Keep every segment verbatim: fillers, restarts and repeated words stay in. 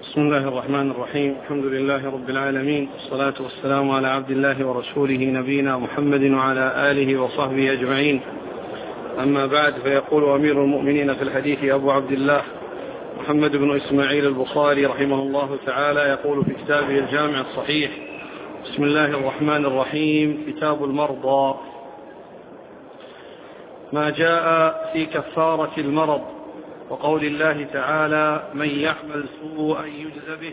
بسم الله الرحمن الرحيم. الحمد لله رب العالمين، والصلاة والسلام على عبد الله ورسوله نبينا محمد وعلى آله وصحبه أجمعين. أما بعد، فيقول أمير المؤمنين في الحديث أبو عبد الله محمد بن إسماعيل البخاري رحمه الله تعالى، يقول في كتابه الجامع الصحيح: بسم الله الرحمن الرحيم. كتاب المرضى. ما جاء في كفارة المرض، وقول الله تعالى: من يعمل سوءا يجز به.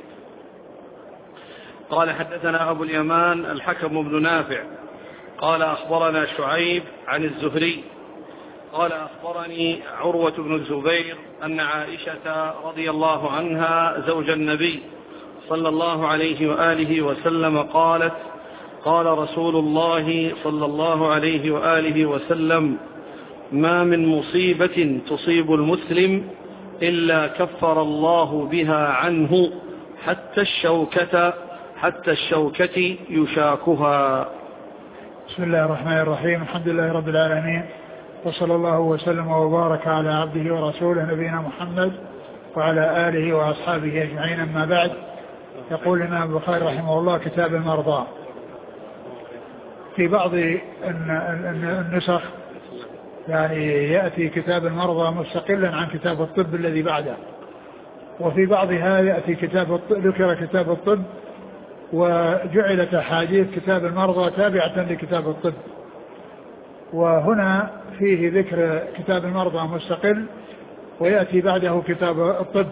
قال: حدثنا أبو اليمان الحكم بن نافع قال: أخبرنا شعيب عن الزهري قال: أخبرني عروة بن الزبير أن عائشة رضي الله عنها زوج النبي صلى الله عليه وآله وسلم قالت: قال رسول الله صلى الله عليه وآله وسلم: ما من مصيبة تصيب المسلم إلا كفر الله بها عنه حتى الشوكة حتى الشوكة يشاكها. بسم الله الرحمن الرحيم. الحمد لله رب العالمين، وصلى الله وسلم وبارك على عبده ورسوله نبينا محمد وعلى آله وأصحابه أجمعين. أما بعد، يقول الإمام البخاري رحمه الله: كتاب المرضى. في بعض النسخ يعني يأتي كتاب المرضى مستقلا عن كتاب الطب الذي بعده، وفي بعضها يأتي كتاب الطب، ذكر كتاب الطب وجعلت أحاديث كتاب المرضى تابعة لكتاب الطب. وهنا فيه ذكر كتاب المرضى مستقل، ويأتي بعده كتاب الطب.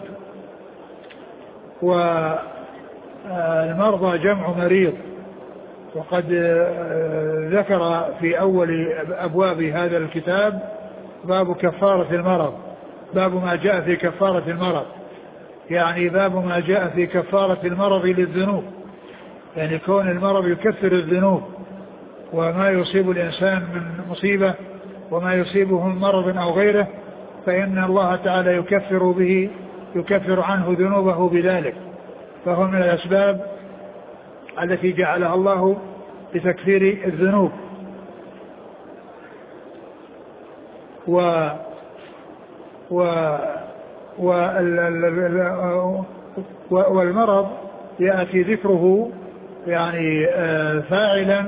والمرضى جمع مريض، وقد ذكر في أول أبواب هذا الكتاب باب كفارة المرض، باب ما جاء في كفارة المرض، يعني باب ما جاء في كفارة المرض للذنوب، يعني كون المرض يكفر الذنوب، وما يصيب الإنسان من مصيبة وما يصيبه من مرض أو غيره فإن الله تعالى يكفر به يكفر عنه ذنوبه بذلك، فهو من الأسباب التي جعلها الله لتكفير الذنوب. و و والمرض يأتي ذكره يعني فاعلا،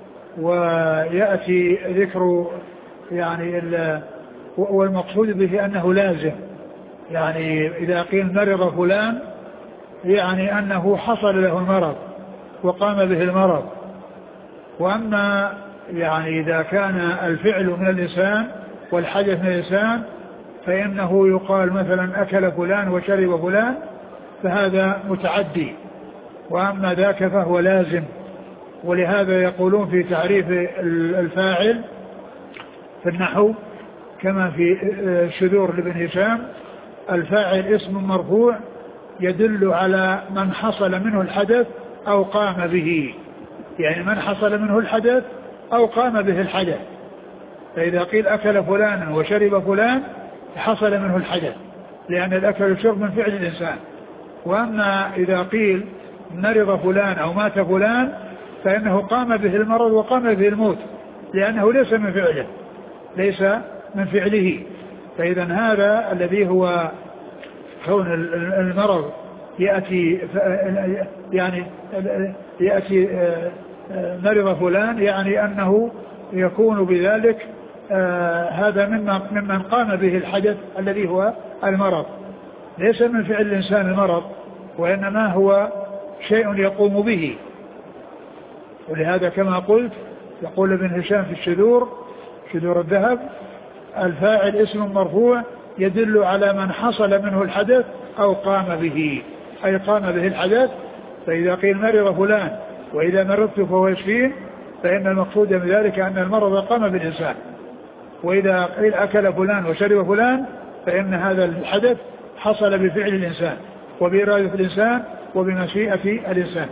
ويأتي ذكر يعني والمقصود به أنه لازم، يعني إذا قيل مرض فلان يعني أنه حصل له المرض وقام به المرض. وأما يعني إذا كان الفعل من الإنسان والحدث من الإنسان فإنه يقال مثلا أكل فلان وشرب فلان، فهذا متعدي، وأما ذاك فهو لازم. ولهذا يقولون في تعريف الفاعل في النحو كما في الشذور لابن هشام: الفاعل اسم مرفوع يدل على من حصل منه الحدث أو قام به، يعني من حصل منه الحدث أو قام به الحدث. فإذا قيل أكل فلانا وشرب فلان حصل منه الحدث، لأن الأكل والشرب من فعل الإنسان. وأما إذا قيل مرض فلان أو مات فلان فإنه قام به المرض وقام به الموت، لأنه ليس من فعله ليس من فعله. فإذا هذا الذي هو كون المرض يأتي يعني يأتي مرض فلان، يعني أنه يكون بذلك هذا ممن قام به الحدث الذي هو المرض، ليس من فعل الإنسان المرض، وإنما هو شيء يقوم به. ولهذا كما قلت يقول ابن هشام في الشذور شذور الذهب: الفاعل اسم مرفوع يدل على من حصل منه الحدث أو قام به، أي قام به الحدث. فإذا قيل مرض فلان وإذا مرضت فهو يشفين، فإن المقصود من ذلك أن المرض قام بالإنسان. وإذا قيل أكل فلان وشرب فلان فإن هذا الحدث حصل بفعل الإنسان وبإرادة الإنسان وبمشيئة الإنسان.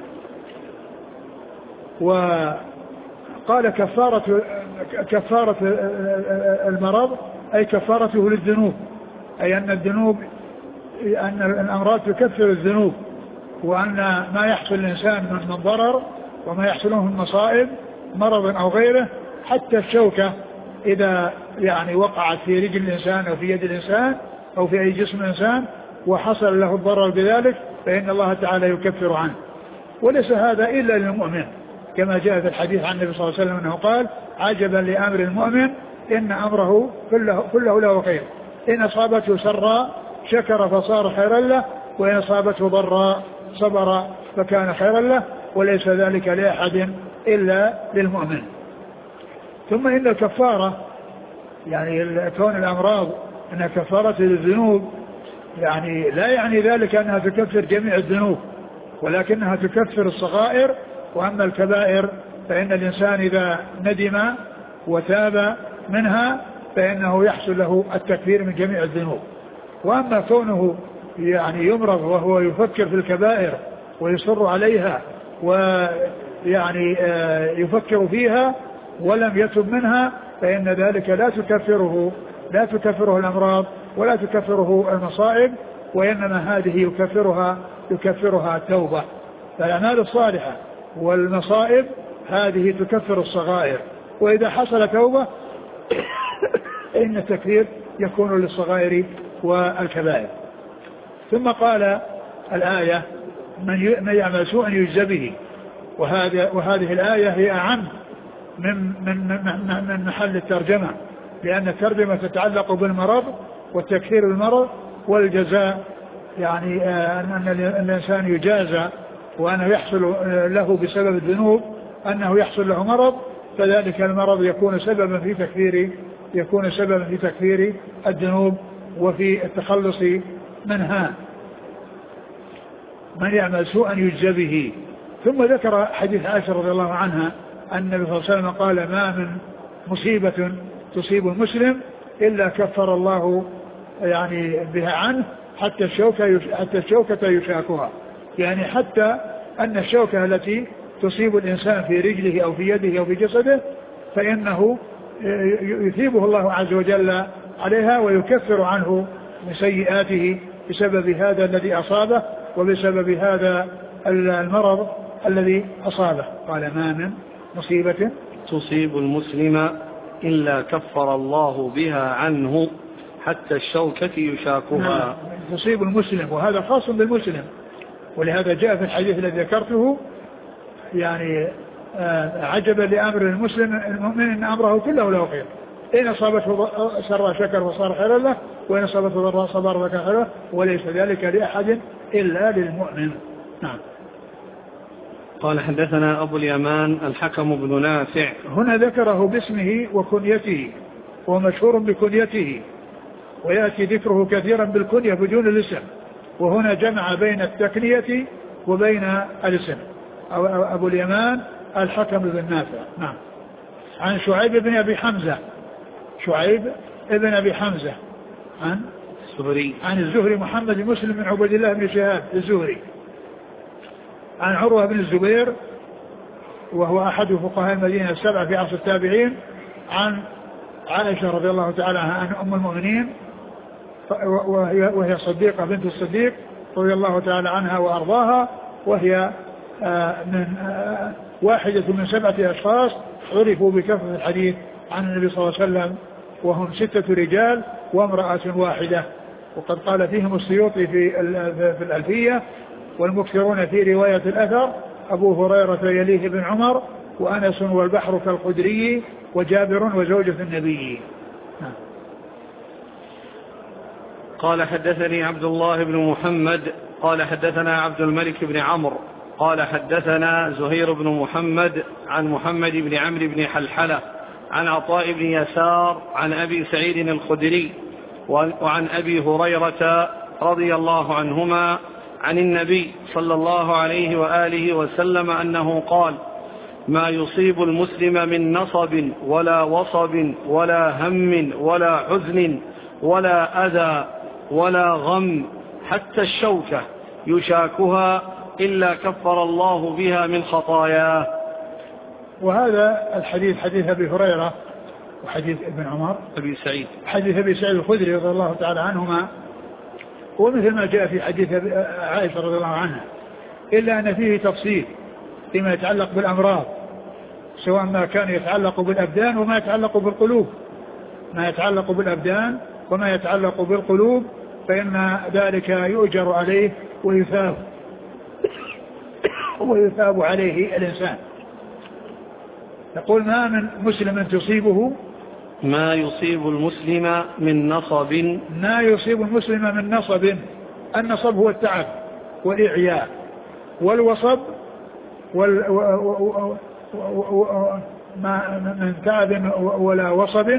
وقال كفارة كفارة المرض أي كفارته للذنوب، أي أن الذنوب أن الأمراض تكفر الذنوب، وأن ما يحصل الإنسان من ضرر وما يحصله من مصائب مرض أو غيره، حتى الشوكة إذا يعني وقعت في رجل الإنسان أو في يد الإنسان أو في أي جسم الإنسان وحصل له الضرر بذلك فإن الله تعالى يكفر عنه. وليس هذا إلا للمؤمن كما جاء في الحديث عن النبي صلى الله عليه وسلم أنه قال عجبا لأمر المؤمن إن أمره كله, كله له خير إن أصابته سراء شكر فصار خيرا له وإن أصابته ضراء صبر فكان خيرا له وليس ذلك لأحد إلا للمؤمن. ثم إن الكفارة يعني كون الأمراض أنها كفارة للذنوب يعني لا يعني ذلك أنها تكفر جميع الذنوب ولكنها تكفر الصغائر. وأما الكبائر فإن الإنسان إذا ندم وتاب منها فإنه يحصل له التكفير من جميع الذنوب. وأما كونه يعني يمرض وهو يفكر في الكبائر ويصر عليها ويعني يفكر فيها ولم يتب منها فإن ذلك لا تكفره لا تكفره الأمراض ولا تكفره المصائب وإنما هذه يكفرها يكفرها التوبة. فالأعمال الصالحة والمصائب هذه تكفر الصغائر وإذا حصل توبة إن التكفير يكون للصغائر والكبائر. ثم قال الآية من يعمل سوءا يجزى به وهذا وهذه الآية هي أعم من من من محل الترجمة لأن الترجمة تتعلق بالمرض والتكفير بالمرض والجزاء يعني أن الإنسان يجازى وأنه يحصل له بسبب الذنوب أنه يحصل له مرض فذلك المرض يكون سببا في تكفير يكون سببا في تكفير الذنوب وفي التخلص منها. من يعمل سوءا يجزى به. ثم ذكر حديث عائشة رضي الله عنها أن النبي صلى الله عليه وسلم قال ما من مصيبة تصيب المسلم إلا كفر الله يعني بها عنه حتى الشوكة حتى الشوكة يشاكها يعني حتى أن الشوكة التي تصيب الإنسان في رجله أو في يده أو في جسده فإنه يثيبه الله عز وجل عليها ويكفر عنه من سيئاته بسبب هذا الذي أصابه وبسبب هذا المرض الذي أصابه. قال ما من مصيبة تصيب المسلم إلا كفر الله بها عنه حتى الشوكة يشاكها. تصيب المسلم وهذا خاص بالمسلم ولهذا جاء في الحديث الذي ذكرته يعني عجبا لأمر المسلم المؤمن إن أمره كله له خير إن أصابته سر شكر وصار خيرا له وإن أصابته ضراء صبر وكان خيرا وليس ذلك لأحد إلا للمؤمن. نعم. قال حدثنا أبو اليمان الحكم بن نافع. هنا ذكره باسمه وكنيته ومشهور بكنيته ويأتي ذكره كثيرا بالكنية بدون الاسم وهنا جمع بين التكنية وبين الاسم. أبو اليمان الحكم بن نافع. نعم. عن شعيب بن أبي حمزة شعيب بن أبي حمزة عن الزهري عن الزهري محمد بن مسلم بن عبد الله بن شهاب الزهري عن عروة بن الزبير وهو أحد فقهاء المدينة السبعة في عصر التابعين عن عائشة رضي الله تعالى عنها أم المؤمنين وهي, وهي صديقة بنت الصديق رضي الله تعالى عنها وأرضاها وهي من واحدة من سبعة أشخاص عرفوا بكثرة الحديث عن النبي صلى الله عليه وسلم وهم ستة رجال وامرأة واحدة وقد قال فيهم السيوطي في في الألفية والمكثرون في رواية الأثر أبو هريرة يليه ابن عمر وأنس والبحر كالخدري وجابر وزوجة النبي. قال حدثني عبد الله بن محمد قال حدثنا عبد الملك بن عمرو قال حدثنا زهير بن محمد عن محمد بن عمرو بن حلحلة عن عطاء بن يسار عن أبي سعيد الخدري وعن أبي هريرة رضي الله عنهما عن النبي صلى الله عليه وآله وسلم أنه قال ما يصيب المسلم من نصب ولا وصب ولا هم ولا حزن ولا أذى ولا غم حتى الشوكة يشاكها إلا كفر الله بها من خطاياه. وهذا الحديث حديث أبي هريرة وحديث ابن عمر أبي سعيد حديث أبي سعيد الخدري رضي الله تعالى عنهما ومثل ما جاء في حديث عائشة رضي الله عنها إلا أن فيه تفصيل فيما يتعلق بالأمراض سواء ما كان يتعلق بالأبدان وما يتعلق بالقلوب ما يتعلق بالأبدان وما يتعلق بالقلوب فإن ذلك يؤجر عليه ويثاب ويثاب عليه الإنسان. يقول ما من مسلم تصيبه ما يصيب المسلم من نصب ما يصيب المسلم من نصب. النصب هو التعب والإعياء، والوصب وال و... و... و... ما من تعب ولا وصب.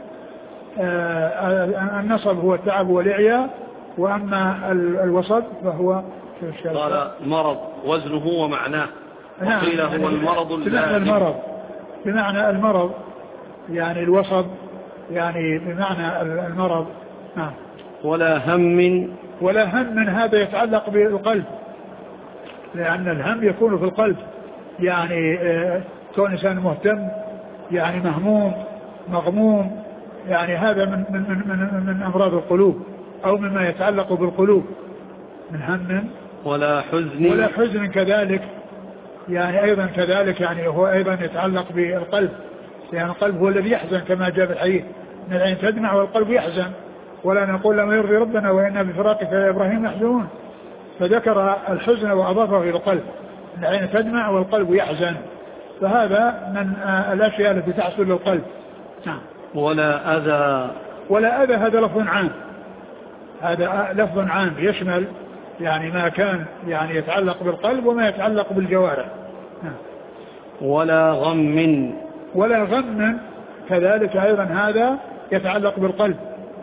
النصب هو التعب والإعياء، وأما الوصب فهو قال مرض وزنه ومعناه، وقيل هو المرض بمعنى المرض بمعنى المرض يعني الوصب يعني بمعنى المرض. نعم. ولا هم ولا هم من هذا يتعلق بالقلب، لأن الهم يكون في القلب، يعني كون إنسان مهتم يعني مهموم مغموم، يعني هذا من من من من, من أمراض القلوب أو مما يتعلق بالقلوب من هم. ولا حزن ولا حزن كذلك، يعني أيضا كذلك يعني هو أيضا يتعلق بالقلب، لأن يعني القلب هو الذي يحزن كما جاء في الحديث ان العين تدمع والقلب يحزن، ولا نقول لما يرضي ربنا وإنا بفراقك يا إبراهيم يحزنون، فذكر الحزن وأضافه إلى القلب، العين تدمع والقلب يحزن، فهذا من الأشياء التي تحصل للقلب. نعم. ولا أذى ولا أذى هذا لفظ عام، هذا لفظ عام يشمل يعني ما كان يعني يتعلق بالقلب وما يتعلق بالجوارح. نعم. ولا غم ولا غم كذلك أيضا هذا يتعلق بالقلب.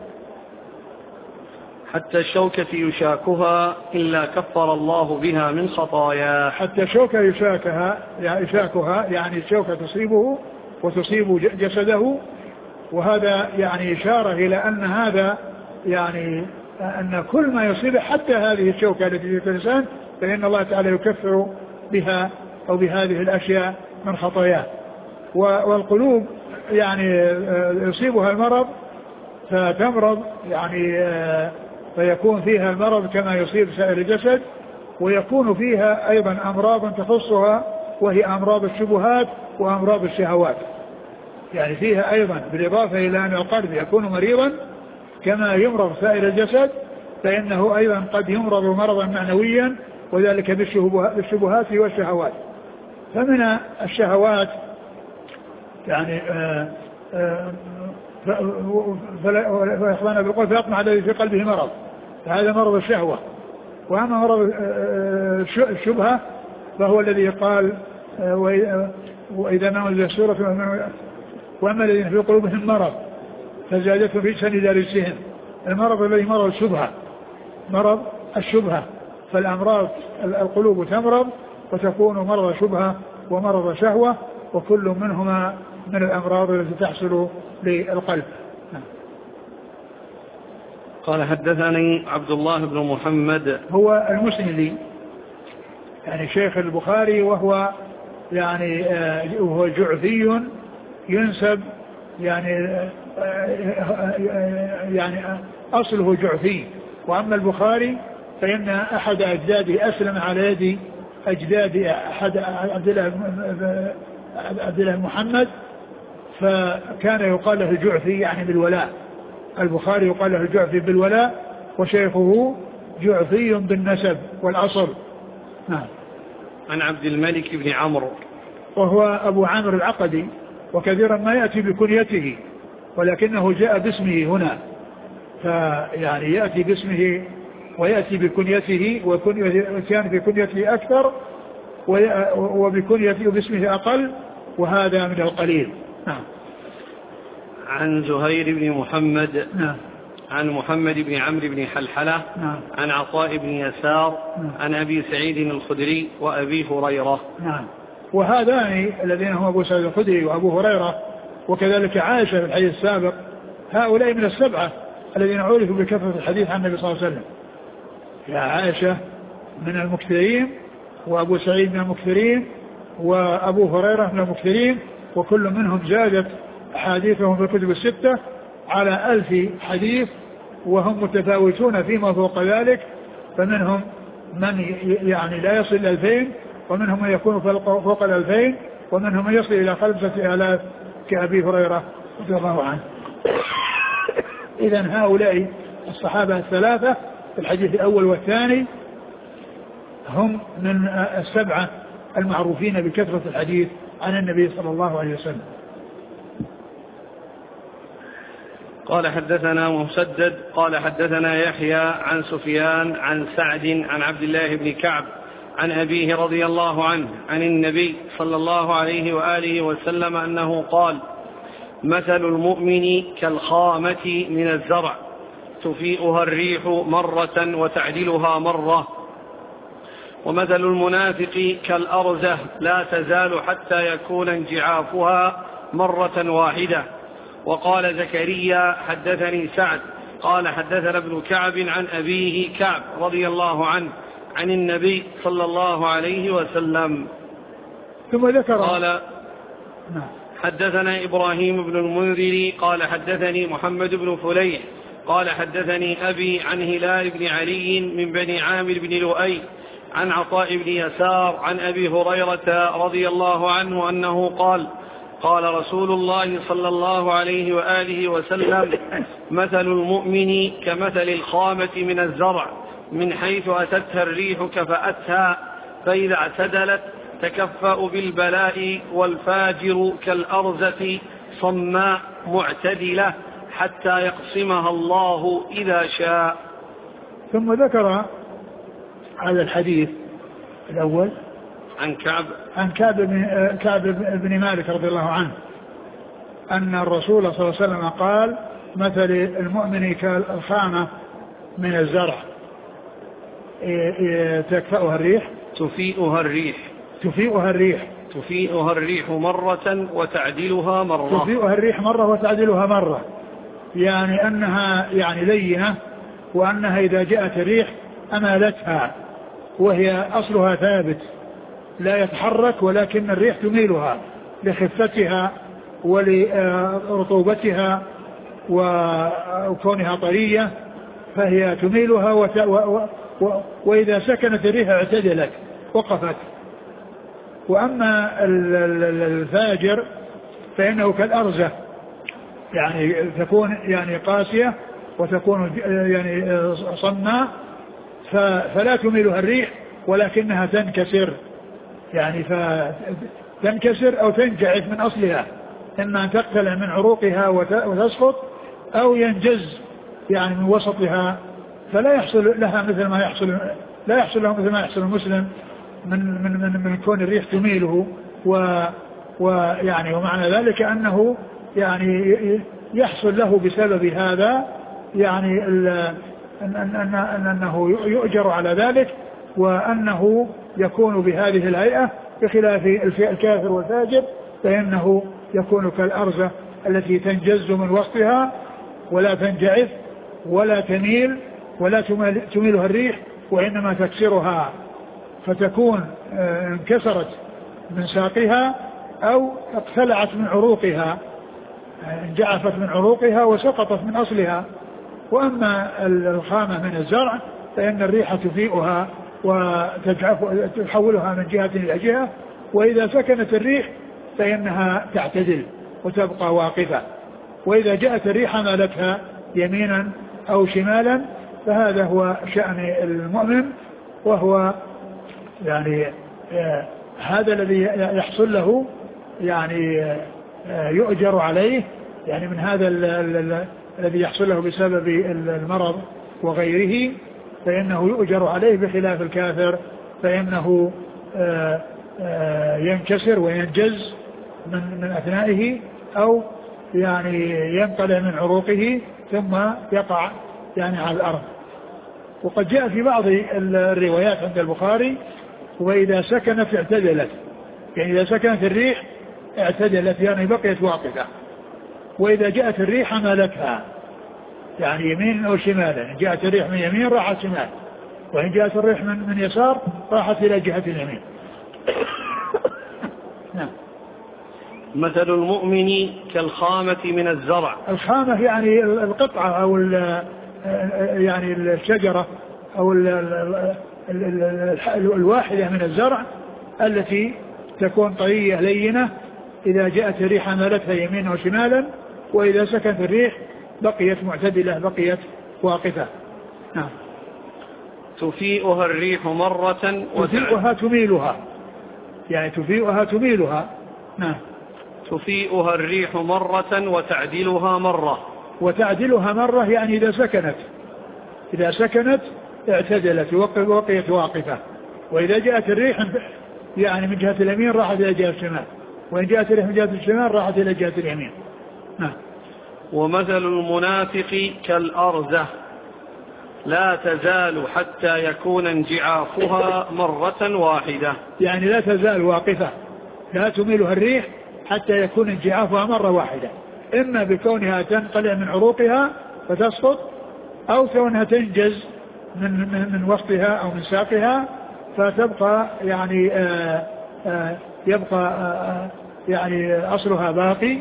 حتى الشوكة يشاكها إلا كفر الله بها من خطايا. حتى الشوكة يشاكها يعني يشاكها يعني الشوكة تصيبه وتصيب جسده، وهذا يعني إشارة إلى أن هذا يعني أن كل ما يصيبه حتى هذه الشوكة التي في الإنسان فإن الله تعالى يكفر بها أو بهذه الأشياء من خطاياه. والقلوب يعني يصيبها المرض فتمرض يعني فيكون فيها المرض كما يصيب سائر الجسد، ويكون فيها أيضا أمراض تخصها وهي أمراض الشبهات وأمراض الشهوات، يعني فيها أيضا بالإضافة إلى أن القلب يكون مريضا كما يمرض سائر الجسد، فإنه أيضا قد يمرض مرضا معنويا وذلك بالشبهات والشهوات. فمن الشهوات يعني آآ آآ فيخضعنا بالقول فيطمع الذي في قلبه مرض، فهذا مرض الشهوة. وأما مرض الشبهة فهو الذي قال وإذا ما أنزل سورة وأما الذين في قلوبهم مرض فزادتهم رجسا إلى رجسهم. المرض الذي مرض الشبهة مرض الشبهة، فالأمراض القلوب تمرض وتكون مرض شبهة ومرض شهوة، وكل منهما من الأمراض التي تحصل للقلب. قال حدثني عبد الله بن محمد هو المسندي يعني شيخ البخاري، وهو يعني وهو جعفي ينسب يعني يعني أصله جعفي. وأما البخاري فإن أحد أجداده أسلم على يد أجداد أحد عبد الله عبد الله محمد، فكان يقال له الجعفي يعني بالولاء. البخاري يقال له الجعفي بالولاء، وشيخه جعفي بالنسب والأصل. نعم. عن عبد الملك بن عمرو وهو أبو عامر العقدي، وكثيرا ما يأتي بكنيته ولكنه جاء باسمه هنا، فيعني يأتي باسمه ويأتي بكنيته، وكان في كنيته أكثر وبكنيته باسمه أقل، وهذا من القليل. نعم. عن زهير بن محمد نعم. عن محمد بن عمرو بن حلحلة نعم. عن عطاء بن يسار نعم. عن أبي سعيد الخدري وأبي هريرة. نعم. وهذان الذين هم أبو سعيد الخدري وأبو هريرة وكذلك عائشة في الحديث السابق، هؤلاء من السبعة الذين عرفوا بكثرة الحديث عن النبي صلى الله عليه وسلم. يا عائشة من المكثرين، وأبو سعيد من المكثرين، وأبو هريرة من المكثرين، وكل منهم زادت حديثهم في الكتب الستة على ألف حديث، وهم متفاوتون فيما فوق ذلك، فمنهم من يعني لا يصل إلى ألفين، ومنهم من يكون فوق الألفين، ومنهم من يصل إلى خمسة آلاف كأبي هريرة رضي الله عنه. إذن هؤلاء الصحابة الثلاثة في الحديث الأول والثاني هم من السبعة المعروفين بكثرة الحديث عن النبي صلى الله عليه وسلم. قال حدثنا مسدد قال حدثنا يحيى عن سفيان عن سعد عن عبد الله بن كعب عن أبيه رضي الله عنه عن النبي صلى الله عليه وآله وسلم أنه قال: مثل المؤمن كالخامة من الزرع تفيئها الريح مرة وتعدلها مرة، ومثل المنافق كالأرزة لا تزال حتى يكون انجعافها مرة واحدة. وقال زكريا حدثني سعد قال حدثنا ابن كعب عن أبيه كعب رضي الله عنه عن النبي صلى الله عليه وسلم. ثم ذكر قال حدثنا إبراهيم بن المنذر قال حدثني محمد بن فليح قال حدثني أبي عن هلال بن علي من بني عامر بن لؤي عن عطاء بن يسار عن أبي هريرة رضي الله عنه أنه قال: قال رسول الله صلى الله عليه وآله وسلم: مثل المؤمن كمثل الخامة من الزرع من حيث أتتها الريح كفأتها، فإذا اعتدلت تكفأ بالبلاء، والفاجر كالأرزة صماء معتدلة حتى يقسمها الله إذا شاء. ثم ذكر هذا الحديث الأول عن كعب عن كعب بن, كعب بن مالك رضي الله عنه أن الرسول صلى الله عليه وسلم قال: مثل المؤمن كالخامة من الزرع تكفأها الريح تفيئها الريح تفيئها الريح تفيئها الريح مرة وتعدلها مرة تفيئها الريح مرة وتعدلها مرة، يعني أنها يعني لينة، وأنها إذا جاءت الريح أمالتها، وهي أصلها ثابت لا يتحرك، ولكن الريح تميلها لخفتها ولرطوبتها وكونها طرية، فهي تميلها وت... و... و... وإذا سكنت الريح اعتدلت وقفت. وأما الفاجر فإنه كالأرزة، يعني تكون يعني قاسية وتكون يعني صماء، فلا تميلها الريح ولكنها تنكسر، يعني فتنكسر أو تنجعف من أصلها، إما أن تقتلع من عروقها وتسقط، أو ينجز يعني من وسطها، فلا يحصل لها مثل ما يحصل لا يحصل له مثل ما يحصل المسلم من من من, من كون الريح تميله، و ويعني ومعنى ذلك أنه يعني يحصل له بسبب هذا يعني أن أن أن أنه يؤجر على ذلك، وأنه يكون بهذه الهيئة، بخلاف الكافر والفاجر فإنه يكون كالأرزة التي تنجز من وسطها ولا تنجعف ولا تميل ولا تميلها الريح، وإنما تكسرها، فتكون انكسرت من ساقها أو اقتلعت من عروقها، انجعفت من عروقها وسقطت من أصلها. وأما الخامة من الزرع فإن الريح تفيئها وتحولها من جهة إلى جهة، وإذا سكنت الريح فإنها تعتدل وتبقى واقفة، وإذا جاءت الريح مالتها يمينا أو شمالا، فهذا هو شأن المؤمن، وهو يعني آه هذا الذي يحصل له يعني آه يؤجر عليه، يعني من هذا الذي يحصل له بسبب المرض وغيره فإنه يؤجر عليه، بخلاف الكافر فإنه آه آه ينكسر وينجز من, من أثنائه، أو يعني ينقلع من عروقه ثم يقع يعني على الأرض. وقد جاء في بعض الروايات عند البخاري: وإذا سكنت اعتدلت، يعني إذا سكنت الريح اعتدلت يعني بقيت واقفة، وإذا جاءت الريح مالتها يعني يمين أو شمالا، إن جاءت الريح من يمين راحت شمال، وإن جاءت الريح من, من يسار راحت إلى جهة اليمين. نعم. مثل المؤمن كالخامة من الزرع. الخامة يعني القطعة أو يعني الشجرة أو ال ال ال الواحدة من الزرع التي تكون طرية لينة، إذا جاءت الريح مالتها يمينا وشمالا، وإذا سكنت الريح بقيت معتدلة، بقيت واقفة. نعم. تفيئها الريح مرة تفيئها تميلها، يعني تفيئها تميلها. نعم. تفيئها الريح مرة وتعدلها مرة. وتعدلها مرة يعني إذا سكنت، إذا سكنت اعتدلت وقيت واقفة. وإذا جاءت الريح يعني من جهة اليمين راحت إلى جهة الشمال، وإن جاءت الريح من جهة الشمال راحت إلى جهة اليمين. نعم. ومثل المنافق كالأرزة لا تزال حتى يكون انجعافها مرة واحدة. يعني لا تزال واقفة، لا تميلها الريح حتى يكون انجعافها مرة واحدة، إما بكونها تنقلع من عروقها فتسقط، أو كونها تنجز من, من, من وسطها أو من ساقها فتبقى يعني آآ آآ يبقى آآ يعني أصلها باقي،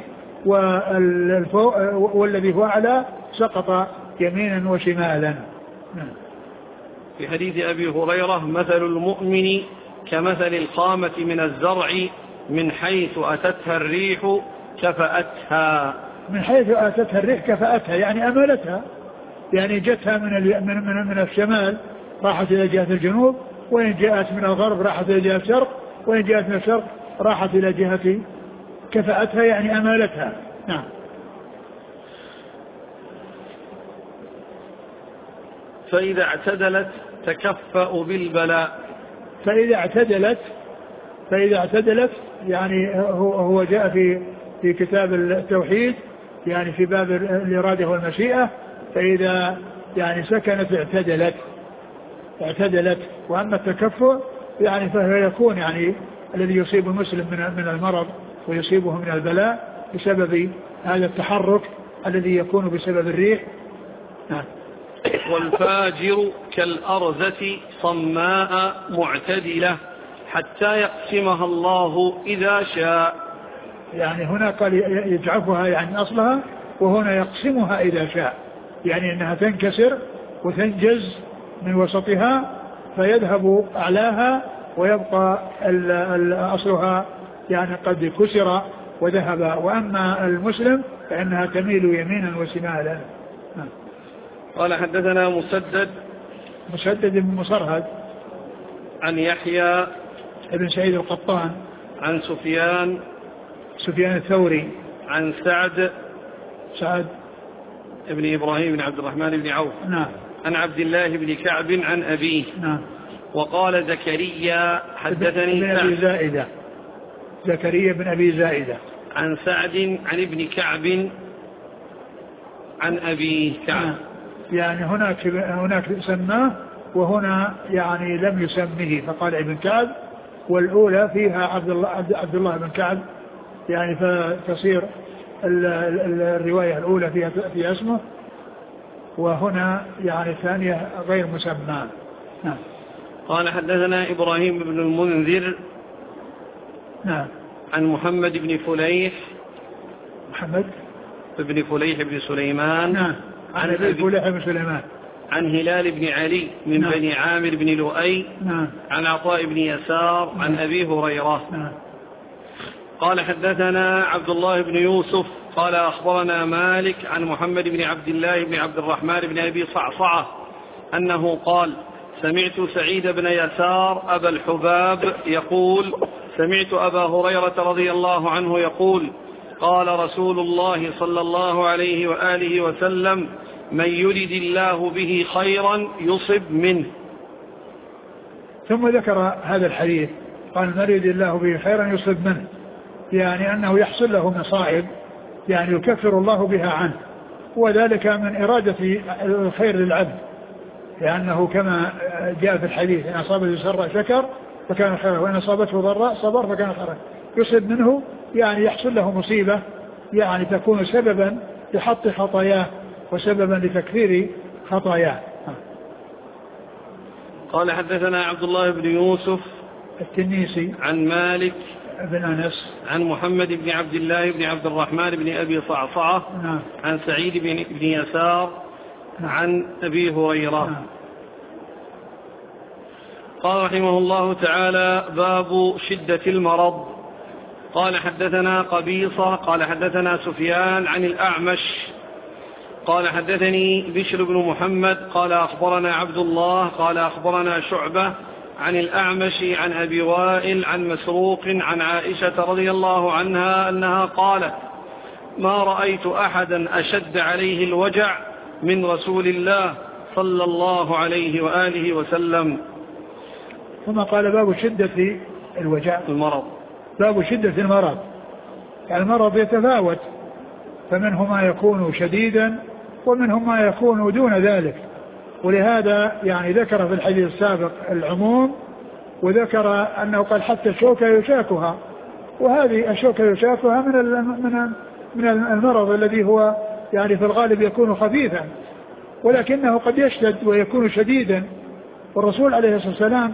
والذي هو أعلى سقط يمينا وشمالا. في حديث أبي هريرة مثل المؤمن كمثل الخامة من الزرع من حيث أتتها الريح كفأتها. من حيث أتتها الريح كفأتها يعني أملتها، يعني جتها من, من, من, من الشمال راحت إلى جهة الجنوب، وإن جاءت من الغرب راحت إلى جهة الشرق، وإن جاءت من الشرق راحت إلى جهة كفأتها يعني أمالتها. نعم. فإذا اعتدلت تكفأ بالبلاء. فإذا اعتدلت فإذا اعتدلت يعني هو, هو جاء في في كتاب التوحيد يعني في باب الإرادة والمشيئة، فإذا يعني سكنت اعتدلت اعتدلت. وأما التكفؤ يعني فهو يكون يعني الذي يصيب المسلم من من المرض ويصيبه من البلاء بسبب هذا التحرك الذي يكون بسبب الريح. نعم. والفاجر كالأرزة صماء معتدلة حتى يقسمها الله إذا شاء. يعني هنا قال يجعفها يعني أصلها، وهنا يقسمها إذا شاء، يعني أنها تنكسر وتنجز من وسطها فيذهب أعلاها ويبقى أصلها يعني قد كسر وذهب. وأما المسلم فإنها تميل يمينا وشمالا. قال حدثنا مسدد مسدد بن مصرهد عن يحيى ابن سعيد القطان عن سفيان سفيان الثوري عن سعد سعد ابن إبراهيم بن عبد الرحمن بن عوف. نعم. عن عبد الله بن كعب عن أبيه. نعم. وقال زكريا حدثني بن أبي زائدة زكريا بن أبي زائدة عن سعد عن ابن كعب عن أبيه كعب. نعم. يعني هناك هناك سماه وهنا يعني لم يسمه فقال ابن كعب، والأولى فيها عبد الله عبد الله بن كعب يعني فتصير الرواية الأولى فيها فيها اسمه، وهنا يعني الثانية غير مسمى. نعم. قال حدثنا إبراهيم بن المنذر نعم عن محمد بن فليح محمد بن فليح بن سليمان. نعم. عن أبي فليح بن سليمان عن هلال بن علي من نعم. بني عامر بن لؤي. نعم. عن عطاء بن يسار. نعم. عن أبي هريرة. نعم. قال حدثنا عبد الله بن يوسف قال أخبرنا مالك عن محمد بن عبد الله بن عبد الرحمن بن أبي صعصعة أنه قال سمعت سعيد بن يسار أبا الحباب يقول سمعت أبا هريرة رضي الله عنه يقول قال رسول الله صلى الله عليه وآله وسلم من يرد الله به خيرا يصب منه. ثم ذكر هذا الحديث قال من يرد الله به خيرا يصب منه، يعني أنه يحصل له مصائب يعني يكفر الله بها عنه، وذلك من إرادة الخير للعبد، لأنه كما جاء في الحديث إن أصابته سراء شكر فكان خيرا وإن أصابته ضراء صبر فكان خيرا. يصب منه يعني يحصل له مصيبة يعني تكون سببا لحط خطاياه وسببا لتكفير خطاياه. قال حدثنا عبد الله بن يوسف التنيسي عن مالك بن أنس عن محمد بن عبد الله بن عبد الرحمن بن أبي صعصعة. نعم. عن سعيد بن يسار. نعم. عن أبي هريرة. نعم. قال رحمه الله تعالى باب شدة المرض. قال حدثنا قبيصة قال حدثنا سفيان عن الأعمش قال حدثني بشر بن محمد قال أخبرنا عبد الله قال أخبرنا شعبة عن الأعمش عن أبي وائل عن مسروق عن عائشة رضي الله عنها أنها قالت ما رأيت أحدا أشد عليه الوجع من رسول الله صلى الله عليه وآله وسلم. ثم قال باب شدة الوجع المرض. باب شدة المرض، يعني المرض يتفاوت، فمنه ما يكون شديدا ومنه ما يكون دون ذلك، ولهذا يعني ذكر في الحديث السابق العموم، وذكر أنه قال حتى الشوكة يشاكها، وهذه الشوكة يشاكها من من من المرض الذي هو يعني في الغالب يكون خفيفا، ولكنه قد يشتد ويكون شديدا. والرسول عليه الصلاة والسلام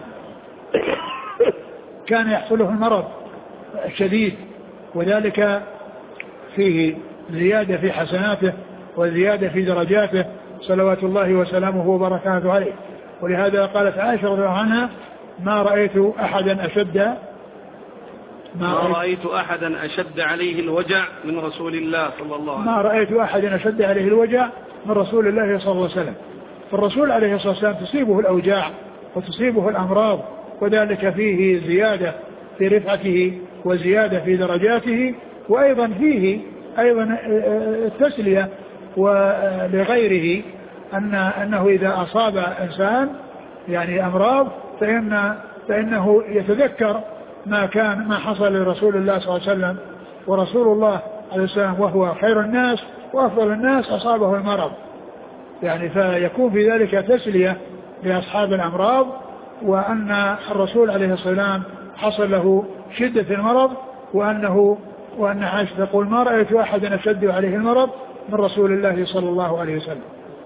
كان يحصله المرض الشديد، وذلك فيه زيادة في حسناته وزيادة في درجاته صلوات الله وسلامه وبركاته عليه. ولهذا قالت عائشة رضي الله عنها ما رأيت أحدا أشد ما, ما رأيت أحدا أشد عليه الوجع من رسول الله صلى الله عليه وسلم ما رأيت أحدا أشد عليه الوجع من رسول الله صلى الله عليه وسلم. فالرسول عليه الصلاة والسلام تصيبه الأوجاع وتصيبه الأمراض، وذلك فيه زيادة في رفعته وزيادة في درجاته، وأيضا فيه أيضا التسلية ولغيره أن أنه إذا أصاب إنسان يعني أمراض فإن فإنه يتذكر ما كان ما حصل لرسول الله صلى الله عليه وسلم، ورسول الله عليه السلام وهو خير الناس وأفضل الناس أصابه المرض، يعني فيكون في ذلك تسلية لأصحاب الأمراض، وأن الرسول عليه السلام حصل له شدة المرض، وأنه وأن عائشة تقول ما رأيت أحدا أشد عليه المرض من رسول الله صلى الله عليه وسلم.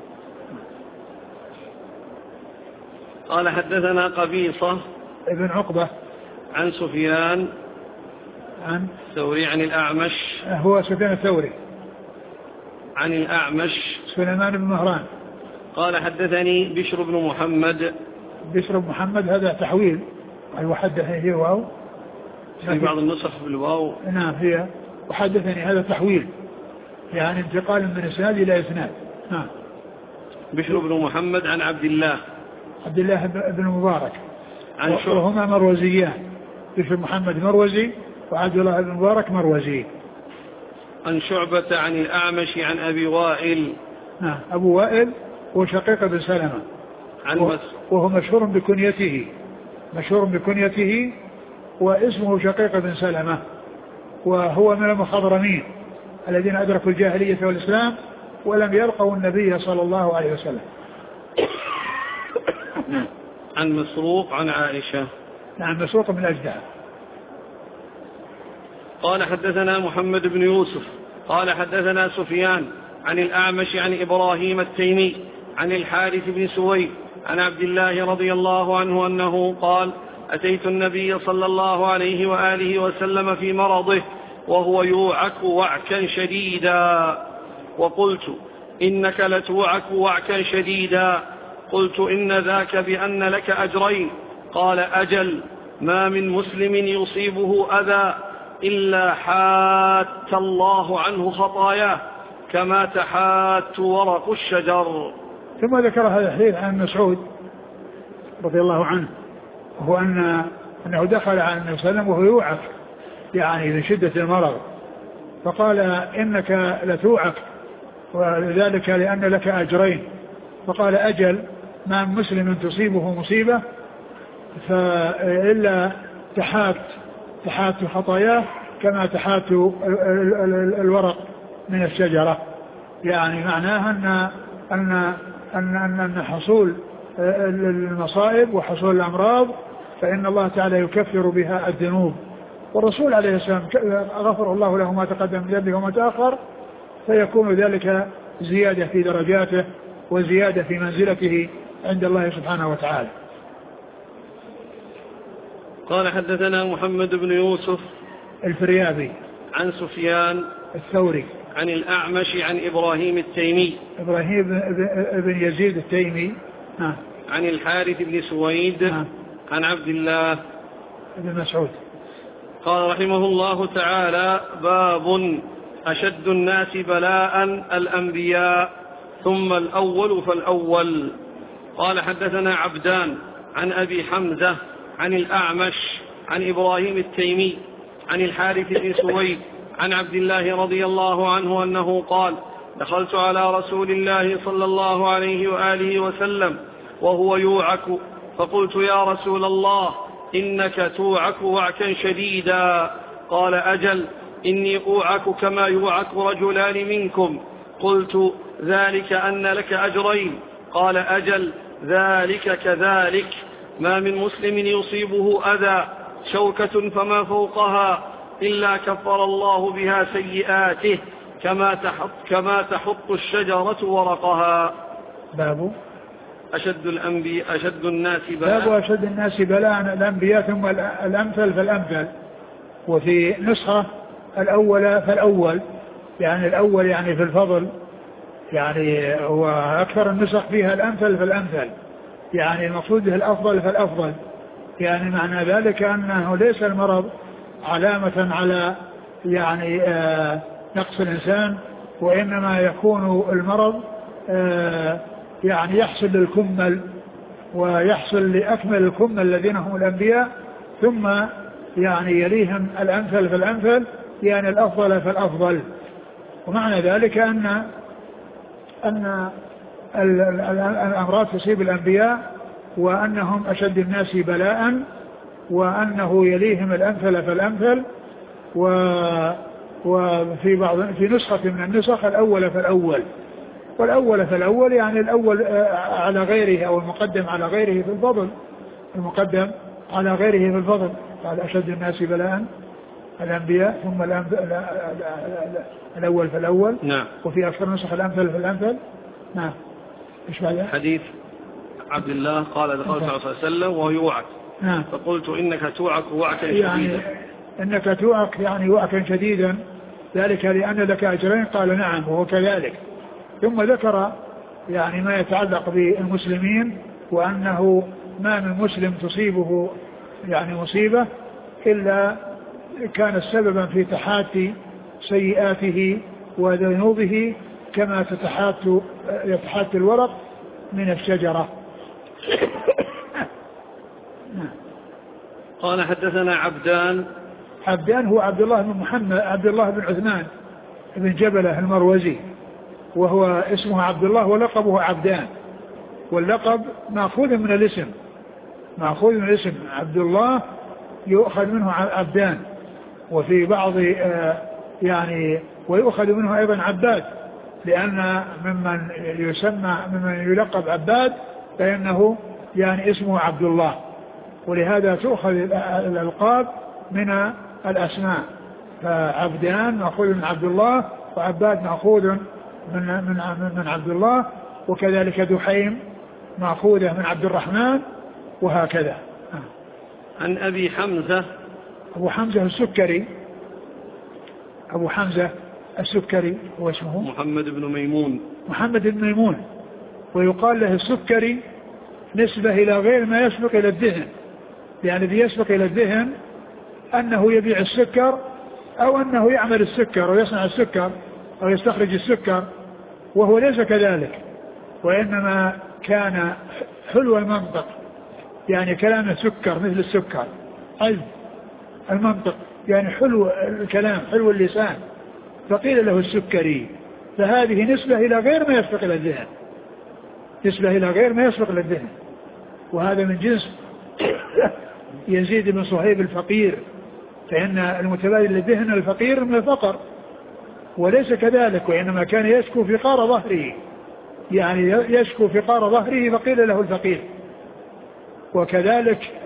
قال حدثنا قبيصة ابن عقبة عن سفيان عن الثوري عن الأعمش هو سفيان الثوري عن الأعمش سليمان بن مهران قال حدثني بشر بن محمد. بشر بن محمد هذا تحويل، وحدثني هي واو في بعض النسخ بالواو. نعم هي وحدثني هذا تحويل، يعني انتقال من إسناد إلى إسناد. نعم. بشر بن محمد عن عبد الله عبد الله بن مبارك عن شعبة، وهما مروزيان، بشر محمد مروزي وعبد الله بن مبارك مروزي. عن شعبة عن الأعمش عن أبي وائل. نعم أبو وائل وشقيق بن سلمة عن وهو مشهور بكنيته مشهور بكنيته واسمه شقيق بن سلمة، وهو من المخضرمين الذين أدركوا الجاهلية والإسلام ولم يلقوا النبي صلى الله عليه وسلم. عن مسروق عن عائشة. نعم مسروق من أجدع. قال حدثنا محمد بن يوسف قال حدثنا سفيان عن الأعمش عن إبراهيم التيمي عن الحارث بن سويد عن عبد الله رضي الله عنه أنه قال أتيت النبي صلى الله عليه وآله وسلم في مرضه وهو يوعك وعكا شديدا، وقلت إنك لتوعك وعكا شديدا، قلت إن ذاك بأن لك أجرين، قال أجل، ما من مسلم يصيبه أذى إلا حات الله عنه خطاياه كما تحات ورق الشجر. ثم ذكر هذا الحديث عن مسعود رضي الله عنه، وهو أن أنه دخل على النبي صلى الله عليه وسلم وهو يوعك يعني من شدة المرض، فقال إنك لتوعك وذلك لأن لك أجرين، فقال أجل، ما من مسلم تصيبه مصيبة فإلا تحات تحات خطاياه كما تحات الورق من الشجرة، يعني معناها أن أن أن أن, أن حصول المصائب وحصول الأمراض فإن الله تعالى يكفر بها الذنوب، والرسول عليه السلام غفر الله له ما تقدم من ذنبه وما تأخر، فيكون ذلك زيادة في درجاته وزيادة في منزلته عند الله سبحانه وتعالى. قال حدثنا محمد بن يوسف الفريابي عن سفيان الثوري عن الأعمش عن إبراهيم التيمي إبراهيم بن يزيد التيمي ها. عن الحارث بن سويد ها. عن عبد الله بن مسعود. قال رحمه الله تعالى: باب أشد الناس بلاء الأنبياء ثم الأول فالأول. قال حدثنا عبدان عن أبي حمزة عن الأعمش عن إبراهيم التيمي عن الحارث بن سويد عن عبد الله رضي الله عنه أنه قال: دخلت على رسول الله صلى الله عليه وآله وسلم وهو يوعك، فقلت: يا رسول الله، إنك توعك وعكا شديدا. قال: أجل، إني أوعك كما يوعك رجلان منكم. قلت: ذلك أن لك أجرين. قال: أجل، ذلك كذلك. ما من مسلم يصيبه أذى شوكة فما فوقها إلا كفر الله بها سيئاته كما تحط, كما تحط الشجرة ورقها. باب أشد الأنبياء أشد الناس بلاء. باب أشد الناس بلاء الأنبياء ثم الأمثل فالأمثل. وفي نسخة الأول فالأول، يعني الأول يعني في الفضل، يعني هو أكثر النسخ فيها الأمثل فالأمثل، يعني المقصود به الأفضل فالأفضل. يعني معنى ذلك أنه ليس المرض علامة على يعني آه نقص الإنسان، وإنما يكون المرض آه يعني يحصل للكمل ويحصل لأكمل الكمل الذين هم الأنبياء، ثم يعني يليهم الأمثل فالأمثل، يعني الأفضل فالأفضل. ومعنى ذلك أن أن الأمراض تصيب الأنبياء وأنهم أشد الناس بلاء، وأنه يليهم الأمثل فالأمثل. وفي بعض في نسخة من النسخ الأول فالأول، والأول فالأول يعني الأول على غيره أو المقدم على غيره في الفضل، المقدم على غيره في الفضل. قال: أشد الناس بلاء الأنبياء ثم الأول فالأول. نعم. وفي أكثر نسخ الأمثل فالأمثل. نعم. إيش بعد؟ حديث عبد الله قال: دخلت صلى الله عليه وسلم وهو يوعك. نعم. فقلت: إنك توعك وعكا شديدا. يعني إنك توعك يعني وعكا شديدا، ذلك لأن لك أجرين. قال: نعم، وهو كذلك. ثم ذكر يعني ما يتعلق بالمسلمين، وأنه ما من مسلم تصيبه يعني مصيبة إلا كان سببا في تحاتي سيئاته وذنوبه كما تتحات يتحات الورق من الشجرة. قال: حدثنا عبدان. عبدان هو عبد الله بن محمد عبد الله بن عثمان بن جبلة المروزي، وهو اسمه عبد الله ولقبه عبدان، واللقب مأخوذ من الاسم، مأخوذ من الاسم عبد الله يؤخذ منه عبدان. وفي بعض يعني ويؤخذ منه أيضا عباد، لأن ممن يسمى ممن يلقب عباد فإنه يعني اسمه عبد الله، ولهذا تؤخذ الألقاب من الأسماء. فعبدان مأخوذ من عبد الله، وعباد مأخوذ من من من عبد الله، وكذلك دحيم مأخوذة من عبد الرحمن، وهكذا. عن أبي حمزة. أبو حمزة السكري أبو حمزة السكري هو اسمه محمد بن ميمون. محمد بن ميمون، ويقال له السكري نسبة إلى غير ما يسبق إلى الذهن، يعني الذي يسبق إلى الذهن أنه يبيع السكر أو أنه يعمل السكر ويصنع السكر أو يستخرج السكر، وهو ليس كذلك، وإنما كان حلو المنطق، يعني كلامه سكر مثل السكر، حلو المنطق يعني حلو الكلام حلو اللسان، فقيل له السكري. فهذه نسبة إلى غير ما يسبق إلى الذهن، نسبة إلى غير ما يسبق إلى الذهن، وهذا من جنس يزيد بن صهيب الفقير، فإن المتبادل للذهن الفقير من الفقر، وليس كذلك، وإنما كان يشكو فقار ظهره، يعني يشكو فقار ظهره فقيل له الفقير. وكذلك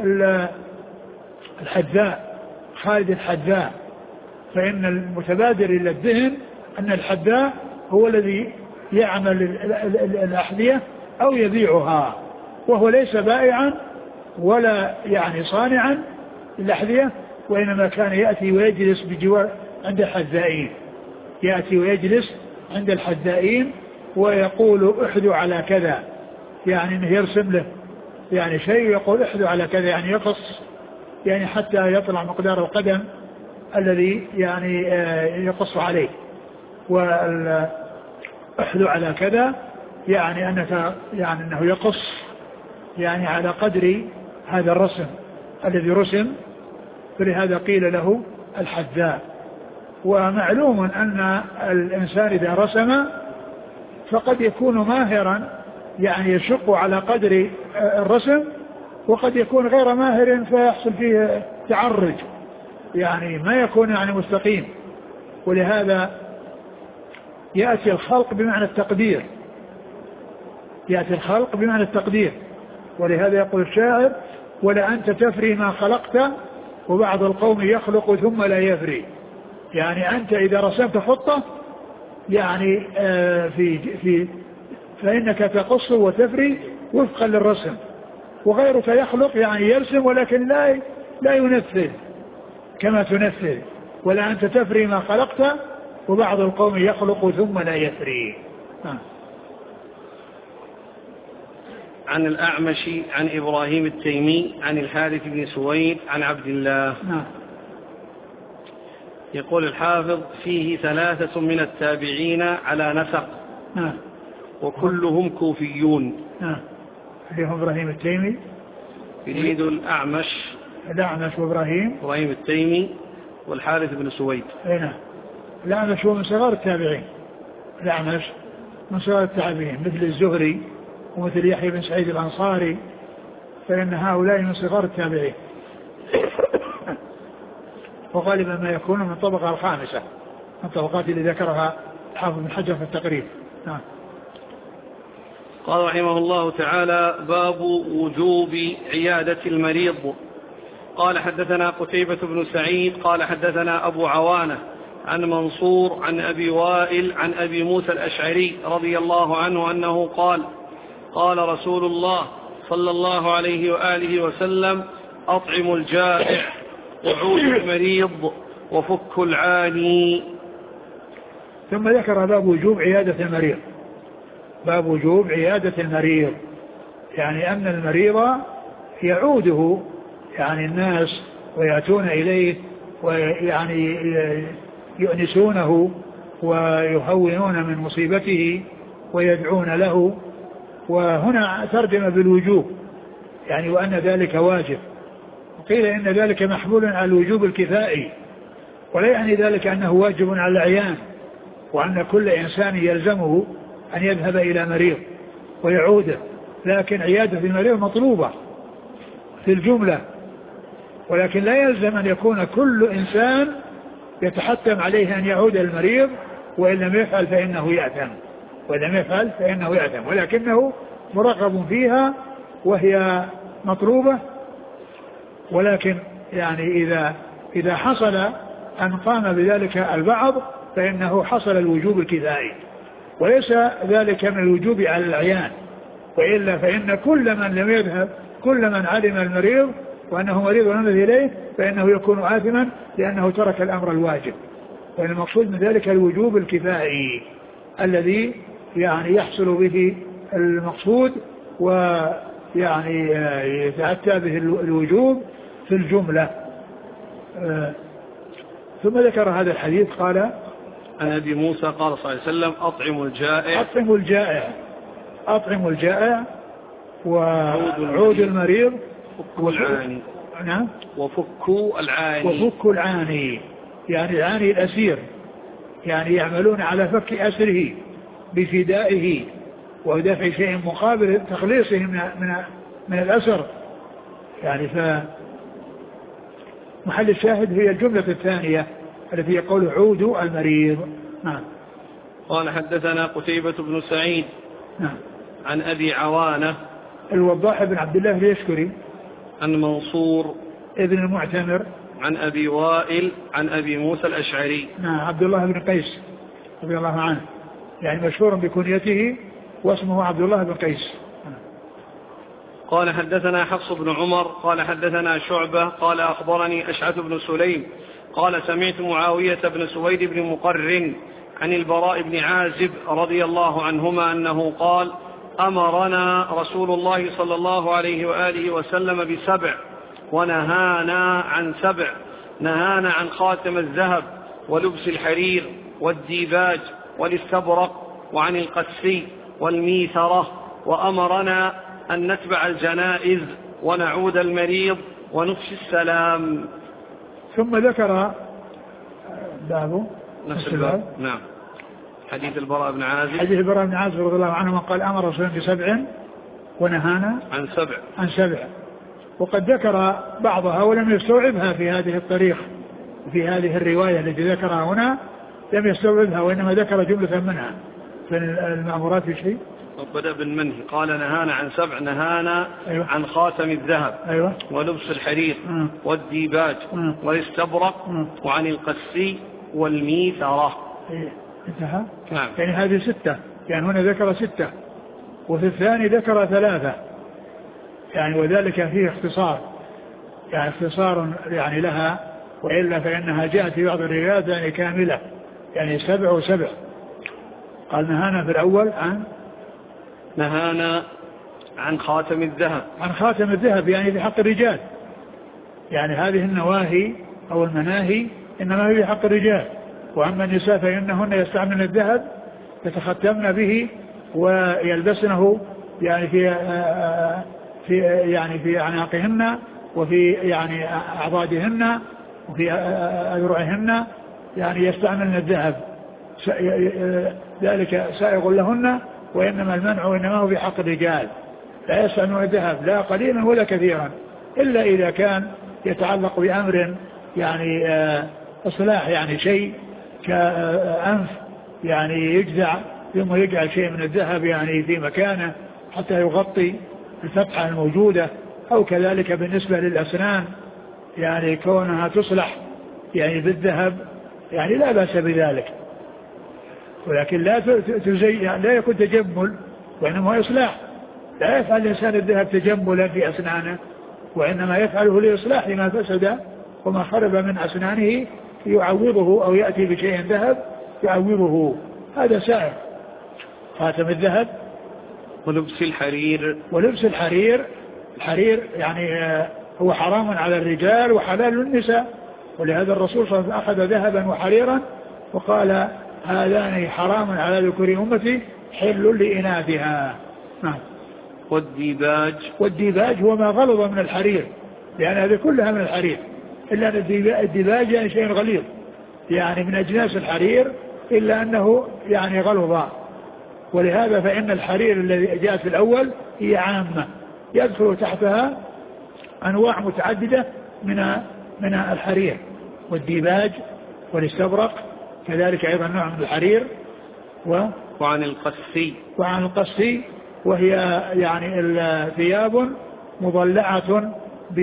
الحذاء خالد الحذاء، فإن المتبادر إلى الذهن أن الحذاء هو الذي يعمل الأحذية أو يبيعها، وهو ليس بائعا ولا يعني صانعا الأحذية، وإنما كان يأتي ويجلس بجوار عند الحذائين، يأتي ويجلس عند الحذائين ويقول احذوا على كذا، يعني انه يرسم له يعني شيء يقول احذوا على كذا، يعني يقص يعني حتى يطلع مقدار القدم الذي يعني يقص عليه، واحذوا على كذا يعني أنك يعني أنه يقص يعني على قدر هذا الرسم الذي رسم، فلهذا قيل له الحذاء. ومعلوم أن الإنسان إذا رسم فقد يكون ماهرا يعني يشق على قدر الرسم، وقد يكون غير ماهر فيحصل فيه تعرج يعني ما يكون يعني مستقيم. ولهذا يأتي الخلق بمعنى التقدير، يأتي الخلق بمعنى التقدير. ولهذا يقول الشاعر: ولا أنت تفري ما خلقت وبعض القوم يخلق ثم لا يفري. يعني أنت إذا رسمت خطة يعني آه في في فإنك تقص وتفري وفقا للرسم، وغيرك يخلق يعني يرسم ولكن لا لا ينفذ كما تنفذ. ولا أنت تفري ما خلقت وبعض القوم يخلق ثم لا يفري. آه. عن الأعمش عن إبراهيم التيمي عن الحارث بن سويد عن عبد الله. نعم. يقول الحافظ: فيه ثلاثة من التابعين على نسق. نعم. وكلهم كوفيون. نعم. فيهم إبراهيم التيمي، يريد الأعمش الأعمش وإبراهيم إبراهيم التيمي والحارث بن سويد. نعم. الأعمش هو من صغار التابعين، الأعمش من صغار التابعين مثل الزهري ومثل يحيى بن سعيد الأنصاري، فإن هؤلاء من صغار التابعين وغالبا ما يكون من الطبقة الخامسة من الطبقات اللي ذكرها حافظ بن حجر في التقريب. نعم. قال رحمه الله تعالى: باب وجوب عيادة المريض. قال: حدثنا قتيبة بن سعيد قال حدثنا أبو عوانة عن منصور عن أبي وائل عن أبي موسى الأشعري رضي الله عنه أنه قال: قال رسول الله صلى الله عليه وآله وسلم: أطعموا الجائع وعودوا المريض وفكوا العاني. ثم ذكر باب وجوب عيادة المريض. باب وجوب عيادة المريض يعني أن المريض يعوده يعني الناس ويأتون إليه ويعني يؤنسونه ويهونون من مصيبته ويدعون له. وهنا ترجم بالوجوب يعني وأن ذلك واجب، وقيل إن ذلك محمول على الوجوب الكفائي، ولا يعني ذلك أنه واجب على الأعيان وأن كل إنسان يلزمه أن يذهب إلى مريض ويعوده، لكن عيادة المريض مطلوبة في الجملة، ولكن لا يلزم أن يكون كل إنسان يتحتم عليه أن يعود المريض، وإن لم يفعل فإنه يأثم وإن لم يفعل فإنه يأثم ولكنه مرغب فيها وهي مطلوبة. ولكن يعني إذا إذا حصل أن قام بذلك البعض فإنه حصل الوجوب الكفائي، وليس ذلك من الوجوب على الأعيان، وإلا فإن كل من لم يذهب كل من علم المريض وأنه مريض ونذهب إليه فإنه يكون آثما لأنه ترك الأمر الواجب. وإن المقصود من ذلك الوجوب الكفائي الذي يعني يحصل به المقصود ويعني يتأتى به الوجوب في الجملة. ثم ذكر هذا الحديث قال: عن أبي موسى قال صلى الله عليه وسلم: أطعموا الجائع أطعموا الجائع أطعموا الجائع وعود المريض وفكوا العاني. نعم. وفكوا العاني وفكوا العاني يعني العاني الأسير، يعني يعملون على فك أسره بفدائه ودفع شيء مقابل تخليصه من من من الأسر. يعني فمحل الشاهد هي الجملة الثانية التي يقول عودوا المريض. نعم. قال: حدثنا قتيبة بن سعيد نعم. عن أبي عوانة الوضاح بن عبد الله اليشكري عن منصور ابن المعتمر عن أبي وائل عن أبي موسى الأشعري. نعم. عبد الله بن قيس رضي الله عنه يعني مشهور بكنيته واسمه عبد الله بن قيس. قال: حدثنا حفص بن عمر قال حدثنا شعبة قال أخبرني أشعث بن سليم قال سمعت معاوية بن سويد بن مقرن عن البراء بن عازب رضي الله عنهما أنه قال: أمرنا رسول الله صلى الله عليه وآله وسلم بسبع ونهانا عن سبع، نهانا عن خاتم الذهب ولبس الحرير والديباج والاستبرق وعن القسي والميثرة، وأمرنا أن نتبع الجنائز ونعود المريض ونفشي السلام. ثم ذكر باب نفس الباب. نعم. حديث البراء بن عازب حديث البراء بن عازب رضي الله عنه قال أمر رسول الله بسبع ونهانا عن سبع عن سبع وقد ذكر بعضها ولم يستوعبها في هذه الطريق في هذه الرواية التي ذكرها هنا لم يستوعبها وإنما ذكر جملة منها في المأمورات في شيء. بدأ بالمنهي قال نهانا عن سبع نهانا أيوة. عن خاتم الذهب أيوة. ولبس الحرير م. والديباج م. والاستبرق م. وعن القسي والميثرة. أيه. انتهى. نعم. يعني هذه ستة يعني هنا ذكر ستة وفي الثاني ذكر ثلاثة يعني وذلك فيه اختصار يعني اختصار يعني لها وإلا فإنها جاءت في بعض الروايات يعني كاملة يعني سبع وسبع. قال نهانا في الأول عن نهانا عن خاتم الذهب عن خاتم الذهب يعني في حق الرجال يعني هذه النواهي أو المناهي إنما هي في حق الرجال وأما النساء فإنهن يستعملن الذهب يتختمن به ويلبسنه يعني في في يعني في أعناقهن وفي يعني أعضادهن وفي أذرعهن يعني يستعملن الذهب ذلك سائغ لهن وإنما المنع وإنما هو في حق الرجال لا يستعملون الذهب لا قليلا ولا كثيرا إلا إذا كان يتعلق بأمر يعني إصلاح يعني شيء كأنف يعني يجزع ثم يجعل شيء من الذهب يعني في مكانه حتى يغطي الفتحة الموجودة أو كذلك بالنسبة للأسنان يعني كونها تصلح يعني بالذهب يعني لا بأس بذلك ولكن لا تزي يعني لا يكون تجمل وإنما إصلاح لا يفعل الإنسان الذهب تجملا في أسنانه وإنما يفعله لإصلاح ما فسد وما خرب من أسنانه يعوضه أو يأتي بشيء ذهب يعوضه هذا سائر. خاتم الذهب ولبس الحرير ولبس الحرير الحرير يعني هو حرام على الرجال وحلال للنساء ولهذا الرسول صلى الله عليه وسلم أخذ ذهبا وحريرا وقال هذان حرام على ذكور أمتي حل لإناثها. نعم. والديباج والديباج هو ما غلظ من الحرير لأن هذه كلها من الحرير إلا أن الديباج يعني شيء غليظ يعني من أجناس الحرير إلا أنه يعني غلظ ولهذا فإن الحرير الذي جاء في الأول هي عامة يدخل تحتها أنواع متعددة من من الحرير والديباج والاستبرق كذلك أيضا نوع من الحرير و وعن القسي وعن القسي وهي يعني الثياب مضلعة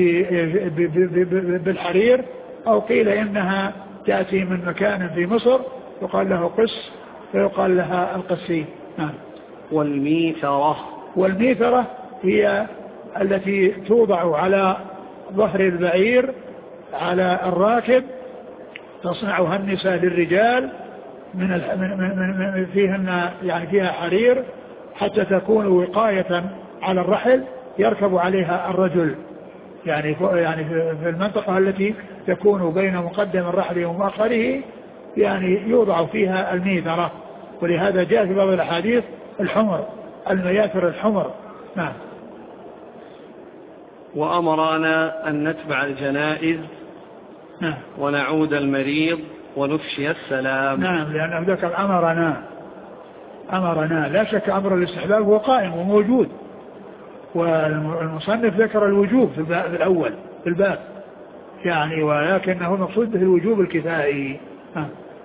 بالحرير أو قيل إنها تأتي من مكان في مصر يقال له قس ويقال لها القسي. نعم. والميثرة والميثرة هي التي توضع على ظهر البعير على الراكب تصنعها النساء للرجال من من من فيهن يعني فيها حرير حتى تكون وقاية على الرحل يركب عليها الرجل يعني يعني في المنطقة التي تكون بين مقدم الرحل ومؤخره يعني يوضع فيها الميثرة ولهذا جاء في بعض الأحاديث الحمر المياثر الحمر. نعم. وأمرنا أن نتبع الجنائز نعم. ونعود المريض ونفشي السلام. نعم لأنه ذكر أمرنا أمرنا لا شك أمر الاستحباب هو قائم وموجود والمصنف ذكر الوجوب في الأول في الباب يعني ولكنه المقصود به الوجوب الكفائي. ها.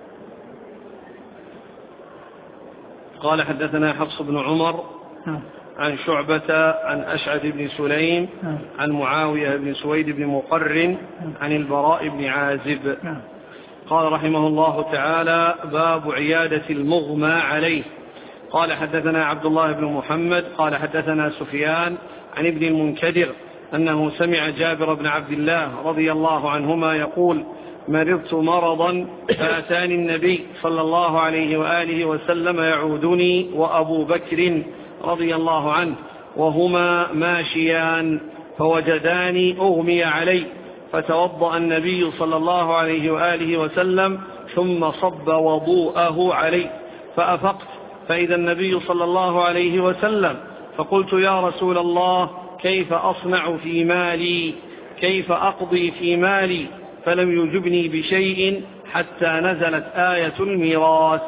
قال حدثنا حفص بن عمر ها. عن شعبة عن أشعث بن سليم ها. عن معاوية بن سويد بن مقرن عن البراء بن عازب ها. قال رحمه الله تعالى باب عيادة المغمى عليه. قال حدثنا عبد الله بن محمد قال حدثنا سفيان عن ابن المنكدر أنه سمع جابر بن عبد الله رضي الله عنهما يقول مرضت مرضا فأتاني النبي صلى الله عليه وآله وسلم يعودني وأبو بكر رضي الله عنه وهما ماشيان فوجداني أغمي علي فتوضأ النبي صلى الله عليه وآله وسلم ثم صب وضوءه علي فأفقت فإذا النبي صلى الله عليه وسلم، فقلت يا رسول الله كيف أصنع في مالي، كيف أقضي في مالي؟ فلم يجبني بشيء حتى نزلت آية الميراث.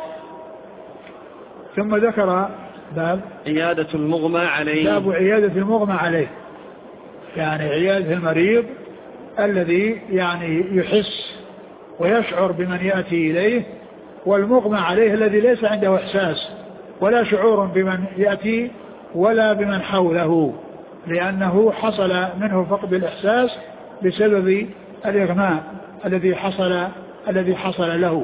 ثم ذكر باب عيادة المغمى عليه. باب عيادة المغمى عليه، يعني عيادة المريض الذي يعني يحس ويشعر بمن يأتي إليه، والمغمى عليه الذي ليس عنده إحساس ولا شعور بمن يأتي ولا بمن حوله، لأنه حصل منه فقد الإحساس بسبب الإغماء الذي حصل الذي حصل له.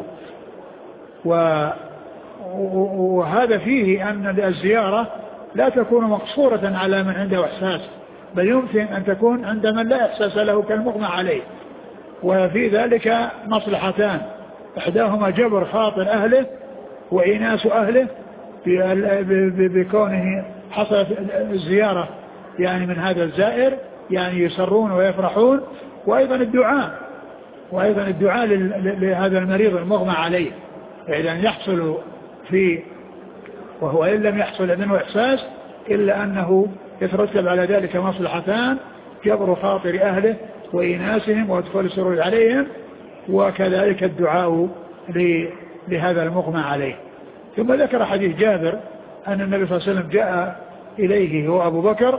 وهذا فيه أن الزيارة لا تكون مقصورة على من عنده إحساس، بل يمكن أن تكون عند من لا إحساس له كالمغمى عليه. وفي ذلك مصلحتان، إحداهما جبر خاطر أهله وإناس أهله بكونه حصلت الزيارة يعني من هذا الزائر، يعني يسرون ويفرحون، وأيضا الدعاء وأيضا الدعاء لهذا المريض المغمى عليه، فإذا يحصل في وهو إن لم يحصل منه إحساس إلا أنه يترتب على ذلك مصلحتان، جبر خاطر أهله وإناسهم وادخال السرور عليهم، وكذلك الدعاء لهذا المغمى عليه. ثم ذكر حديث جابر أن النبي صلى الله عليه وسلم جاء إليه هو أبو بكر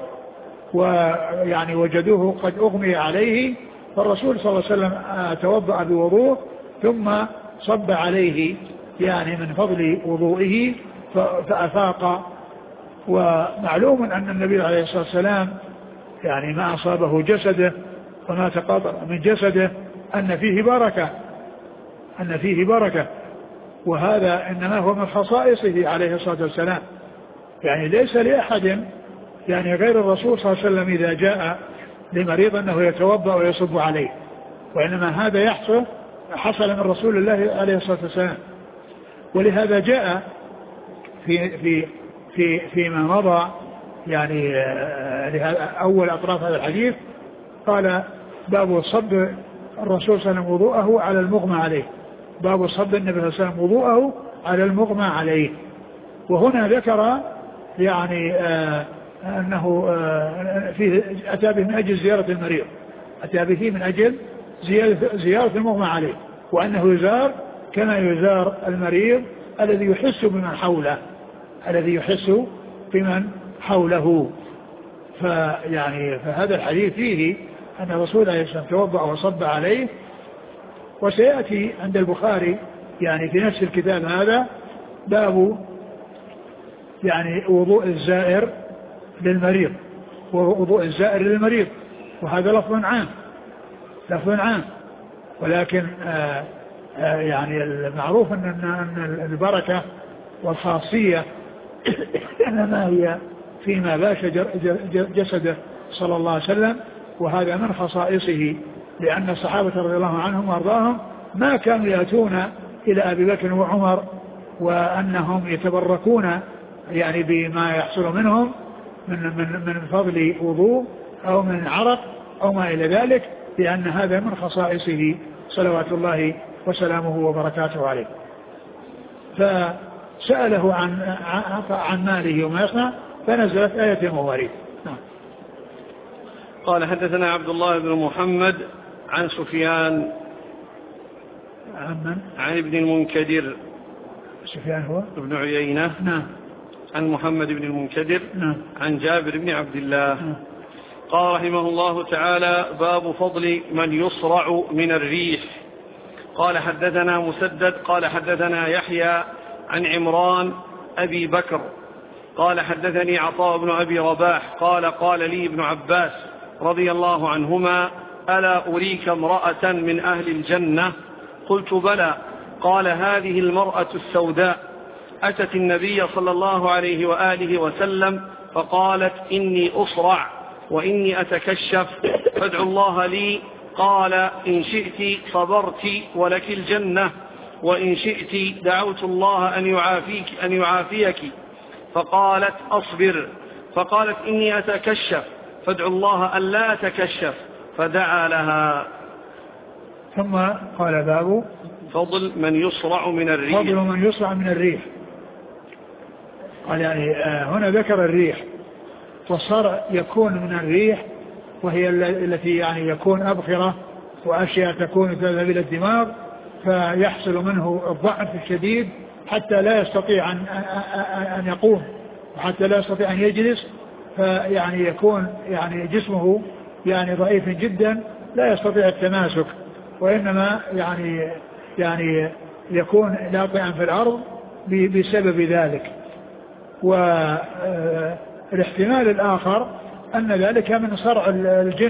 ويعني وجدوه قد أغمي عليه، فالرسول صلى الله عليه وسلم توضأ بوضوء ثم صب عليه يعني من فضل وضوئه فأفاق. ومعلوم أن النبي عليه الصلاة والسلام يعني ما أصابه جسده وما تقاطع من جسده أن فيه بركة أن فيه بركة وهذا إنما هو من خصائصه عليه الصلاة والسلام، يعني ليس لأحد يعني غير الرسول صلى الله عليه وسلم إذا جاء لمريض أنه يتوضأ ويصب عليه، وإنما هذا يحصل حصل من رسول الله عليه الصلاة والسلام. ولهذا جاء في في في فيما مضى يعني أول أطراف هذا الحديث قال باب صب الرسول صلى الله عليه وسلم وضوءه على المغمى عليه، باب صب النبي صلى الله عليه وسلم وضوءه على المغمى عليه. وهنا ذكر يعني آه أنه آه فيه أتى به من أجل زيارة المريض، أتى به من أجل زيارة المغمى عليه، وأنه يزار كما يزار المريض الذي يحس بمن حوله الذي يحس بمن حوله. فيعني فهذا الحديث فيه أن الرسول عليه الصلاة والسلام توضأ وصب عليه. وسيأتي عند البخاري يعني في نفس الكتاب هذا باب يعني وضوء الزائر للمريض، ووضوء الزائر للمريض، وهذا لفظ عام لفظ عام ولكن آآ آآ يعني المعروف أن, أن البركة والخاصية إنما هي فيما باش جسده صلى الله عليه وسلم، وهذا من خصائصه، لأن الصحابة رضي الله عنهم وارضاهم ما كانوا يأتون إلى أبي بكر وعمر وأنهم يتبركون يعني بما يحصل منهم من, من, من فضل وضوء أو من عرق أو ما إلى ذلك، لأن هذا من خصائصه صلوات الله وسلامه وبركاته عليه. فسأله عن, عن ماله وما يصنع فنزلت آية المواريث. نعم. قال حدثنا عبد الله بن محمد عن سفيان عن, عن ابن المنكدر. سفيان هو ابن عيينة. نعم. عن محمد بن المنكدر. نعم. عن جابر بن عبد الله. نعم. قال رحمه الله تعالى باب فضل من يصرع من الريح. قال حدثنا مسدد قال حدثنا يحيى عن عمران أبي بكر قال حدثني عطاء بن أبي رباح قال قال لي ابن عباس رضي الله عنهما ألا أريك امرأة من أهل الجنة؟ قلت بلى. قال هذه المرأة السوداء أتت النبي صلى الله عليه وآله وسلم فقالت إني أصرع وإني أتكشف فادعوا الله لي. قال إن شئت صبرت ولك الجنة وإن شئت دعوت الله أن يعافيك أن يعافيك. فقالت أصبر. فقالت إني أتكشف فادعوا الله ألا أتكشف فدعا لها. ثم قال باب فضل من يصرع من الريح. فضل من يصرع من الريح. قال يعني هنا ذكر الريح، والصرع يكون من الريح وهي التي يعني يكون أبخرة وأشياء تكون تذهب إلى الدماغ فيحصل منه الضعف الشديد حتى لا يستطيع أن, أن يقوم وحتى لا يستطيع أن يجلس، فيعني يكون يعني جسمه يعني ضعيف جدا لا يستطيع التماسك، وإنما يعني يعني يكون لاطئا في الأرض بسبب ذلك. والاحتمال الآخر أن ذلك من صرع الجن،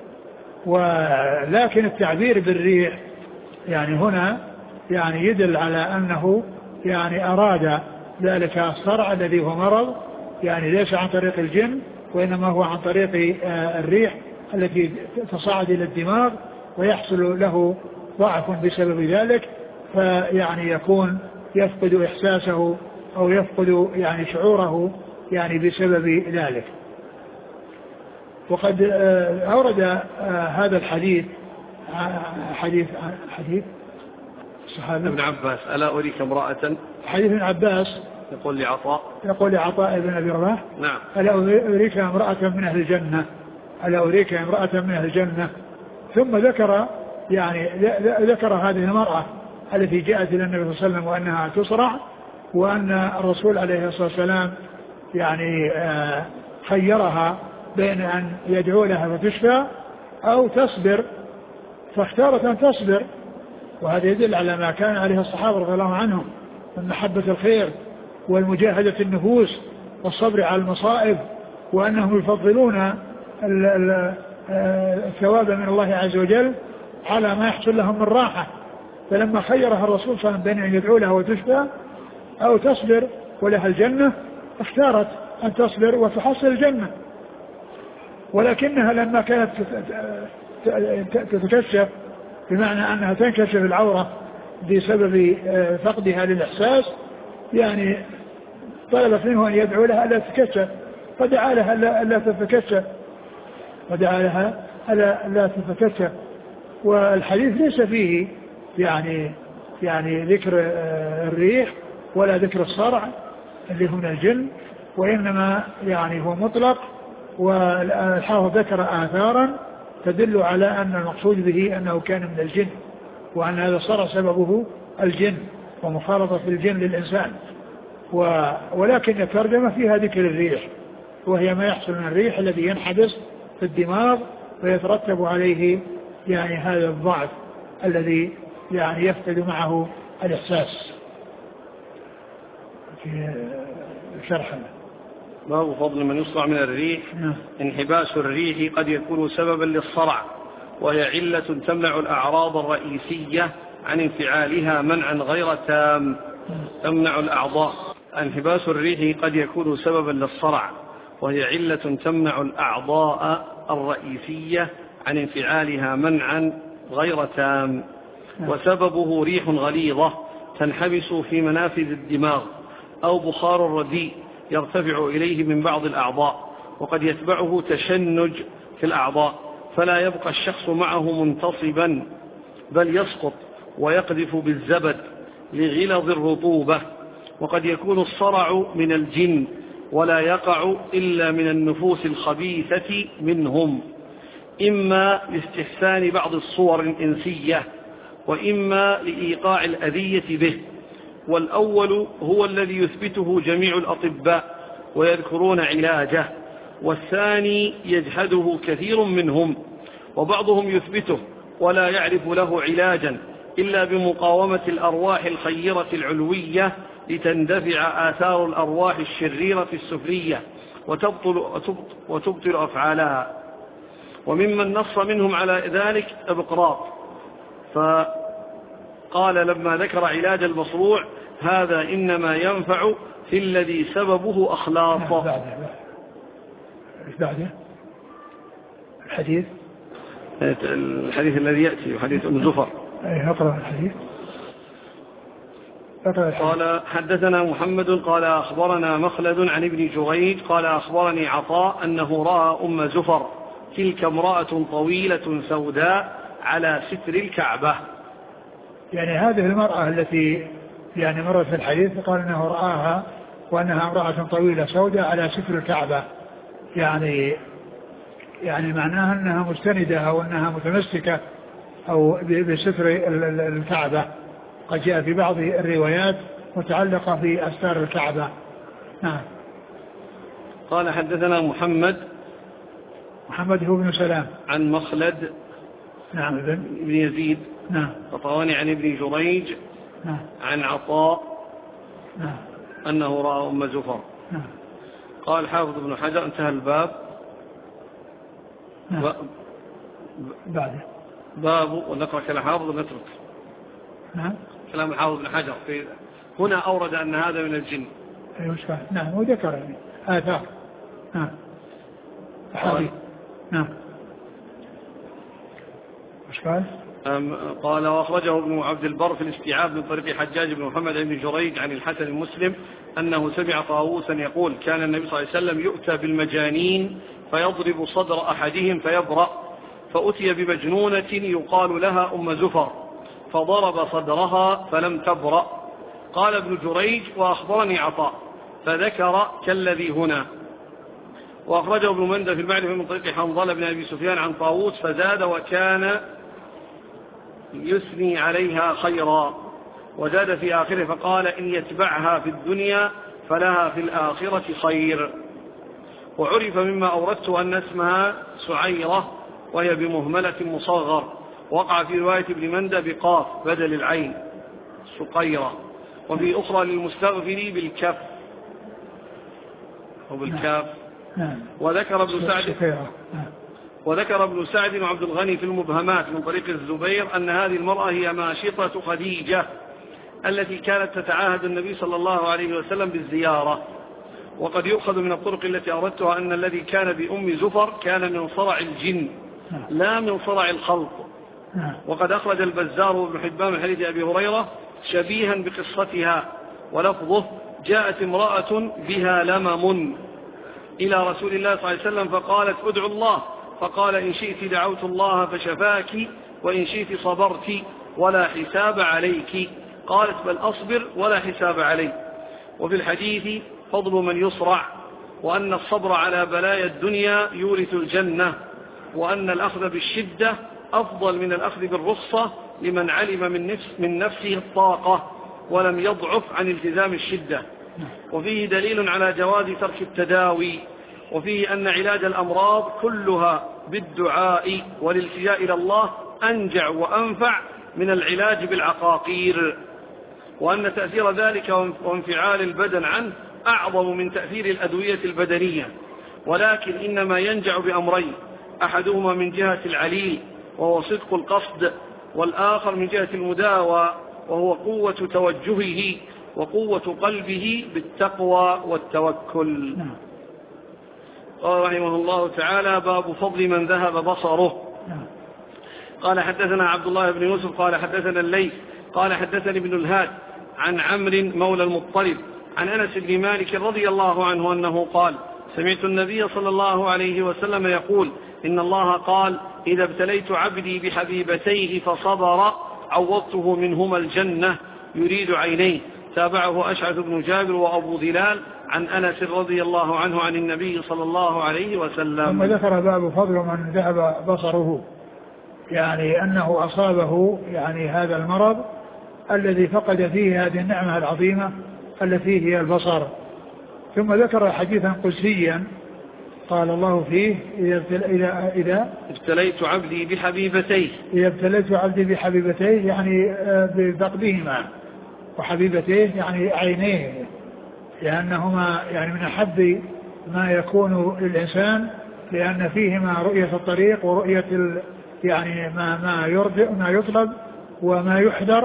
ولكن التعبير بالريح يعني هنا يعني يدل على أنه يعني أراد ذلك الصرع الذي هو مرض يعني ليس عن طريق الجن وإنما هو عن طريق الريح التي تصعد إلى الدماغ ويحصل له ضعف بسبب ذلك، فيعني يكون يفقد إحساسه أو يفقد يعني شعوره يعني بسبب ذلك. وقد أورد هذا الحديث حديث حديث الصحابي ابن عباس ألا أريك امرأة، حديث ابن عباس يقول لعطاء يقول لعطاء بن أبي رباح نعم ألا أريك امرأة من أهل الجنة ألا أريك امرأة من أهل الجنة. ثم ذكر يعني ذكر هذه المرأة التي جاءت إلى النبي صلى الله عليه وسلم وأنها تسرع، وأن الرسول عليه الصلاة والسلام يعني خيرها بين أن يدعو لها فتشفى أو تصبر، فاختارت أن تصبر، وهذا يدل على ما كان عليه الصحابة رضي الله عنهم من محبة الخير والمجاهدة النفوس والصبر على المصائب، وأنهم يفضلون الثواب من الله عز وجل على ما يحصل لهم من راحة. فلما خيرها الرسول صلى الله عليه وسلم بين أن يدعو لها وتشفى أو تصبر ولها الجنة اختارت أن تصبر وتحصل الجنة، ولكنها لما كانت تتكشف بمعنى أنها تنكشف العورة بسبب فقدها للإحساس يعني طلبت منه أن يدعو لها ألا تتكشف، فدعا لها ألا تتكشف ودعا لها ألا تتكشف. والحديث ليس فيه يعني يعني ذكر الريح ولا ذكر الصرع اللي هو من الجن، وإنما يعني هو مطلق. والحافظ ذكر آثارا تدل على أن المقصود به أنه كان من الجن، وأن هذا الصرع سببه الجن ومخالطة الجن للإنسان. ولكن الترجمة فيها ذكر الريح، وهي ما يحصل من الريح الذي ينحبس في الدماغ ويترتب عليه يعني هذا الضعف الذي يعني يفقد معه الإحساس. في شرحنا باب فضل من يصرع من الريح. انحباس الريح قد يكون سببا للصرع، وهي علة تمنع الأعراض الرئيسية عن انفعالها منعا غير تام. تمنع الأعضاء. انحباس الريح قد يكون سببا للصرع، وهي علة تمنع الأعضاء الرئيسية عن انفعالها منعا غير تام. وسببه ريح غليظة تنحبس في منافذ الدماغ أو بخار رديء يرتفع إليه من بعض الأعضاء، وقد يتبعه تشنج في الأعضاء فلا يبقى الشخص معه منتصبا بل يسقط ويقذف بالزبد لغلظ الرطوبة. وقد يكون الصرع من الجن ولا يقع إلا من النفوس الخبيثة منهم، إما لاستحسان بعض الصور الإنسية وإما لإيقاع الأذية به. والأول هو الذي يثبته جميع الأطباء ويذكرون علاجه، والثاني يجحده كثير منهم، وبعضهم يثبته ولا يعرف له علاجا إلا بمقاومة الأرواح الخيرة العلوية لتندفع آثار الأرواح الشريرة السفلية وتبطل, وتبطل أفعالها. وممن نص منهم على ذلك أبقراط، فقال لما ذكر علاج المصروع هذا إنما ينفع في الذي سببه أخلاط. ايش بعده الحديث الحديث الذي يأتي حديث أم زفر. اقرأ الحديث. قال حدثنا محمد قال أخبرنا مخلد عن ابن جريج قال أخبرني عطاء أنه رأى أم زفر تلك امرأة طويلة سوداء على ستر الكعبة. يعني هذه المرأة التي يعني مرت في الحديث قال أنه رآها وأنها امرأة طويلة سوداء على ستر الكعبة، يعني يعني معناها أنها مستندة أو أنها متمسكة أو بستر الكعبة. قد جاء في بعض الروايات متعلقة في أستار الكعبة. نعم. قال حدثنا محمد محمد هو بن سلام عن مخلد نعم ابن يزيد نعم الططواني عن ابن جريج نعم عن عطاء نعم أنه رأى أم زفر. نعم. قال حافظ ابن حجر انتهى الباب. نعم. و... بعده باب ونقرأ كلام حافظ ونترك نعم كلام الحافظ ابن حجر في هنا أورد أن هذا من الجن. أيوة نعم وذكر يعني آثار. نعم حديث. نعم. وش قال؟ قال وأخرجه ابن عبد البر في الاستيعاب من طريق حجاج بن محمد بن جريج عن الحسن المسلم أنه سمع طاووسا يقول كان النبي صلى الله عليه وسلم يؤتى بالمجانين فيضرب صدر أحدهم فيبرأ، فأتي بمجنونة يقال لها أم زفر فضرب صدرها فلم تبرأ. قال ابن جريج وأخبرني عطاء فذكر كالذي هنا. وأخرجه ابن مندى في المعرفة من طريق حنظلة بن أبي سفيان عن طاووس فزاد وكان يثني عليها خيرا، وزاد في آخره فقال إن يتبعها في الدنيا فلها في الآخرة خير. وعرف مما أوردت أن اسمها سعيرة وهي بمهملة مصغر، وقع في رواية ابن مندى بقاف بدل العين سقيرة، وفي أخرى للمستغفر بالكف وبالكاف. وذكر ابن سعد وذكر ابن سعد وعبد الغني في المبهمات من طريق الزبير أن هذه المرأة هي ماشطة خديجة التي كانت تتعاهد النبي صلى الله عليه وسلم بالزيارة. وقد يؤخذ من الطرق التي أردتها أن الذي كان بأم زفر كان من صرع الجن لا من صرع الخلق. وقد أخرج البزار وابن حبان من حديث أبي هريرة شبيها بقصتها، ولفظه جاءت امرأة بها لمم إلى رسول الله صلى الله عليه وسلم فقالت ادعوا الله، فقال إن شئت دعوت الله فشفاك وإن شئت صبرت ولا حساب عليك. قالت بل أصبر ولا حساب علي. وفي الحديث فضل من يصرع، وأن الصبر على بلايا الدنيا يورث الجنة، وأن الأخذ بالشدة أفضل من الأخذ بالرخصة لمن علم من, نفس من نفسه الطاقة ولم يضعف عن التزام الشدة. وفيه دليل على جواز ترك التداوي، وفيه أن علاج الأمراض كلها بالدعاء والالتجاء إلى الله أنجع وأنفع من العلاج بالعقاقير، وأن تأثير ذلك وانفعال البدن عنه أعظم من تأثير الأدوية البدنية، ولكن إنما ينجع بأمرين، أحدهما من جهة العليل وهو صدق القصد، والآخر من جهة المداوى وهو قوة توجهه وقوة قلبه بالتقوى والتوكل. قال رحمه الله تعالى باب فضل من ذهب بصره. قال حدثنا عبد الله بن يوسف قال حدثنا الليث قال حدثني ابن الهاد عن عمرو مولى المطلب عن أنس بن مالك رضي الله عنه أنه قال سمعت النبي صلى الله عليه وسلم يقول إن الله قال إذا ابتليت عبدي بحبيبتيه فصبر عوضته منهما الجنة يريد عينيه. تابعه أشعث بن جابر وأبو ظلال عن أنس رضي الله عنه عن النبي صلى الله عليه وسلم. ثم ذكر باب فضل من ذهب بصره، يعني أنه أصابه يعني هذا المرض الذي فقد فيه هذه النعمة العظيمة التي هي البصر. ثم ذكر حديثا قدسيا قال الله فيه إذا, إذا, إذا ابتليت عبدي بحبيبتيه إذا ابتليت عبدي بحبيبتيه يعني بفقدهما، وحبيبتيه يعني عينيه، لأنهما يعني من أحب ما يكون للإنسان، لأن فيهما رؤية الطريق ورؤية يعني ما ما يرجع ما يطلب وما يحذر،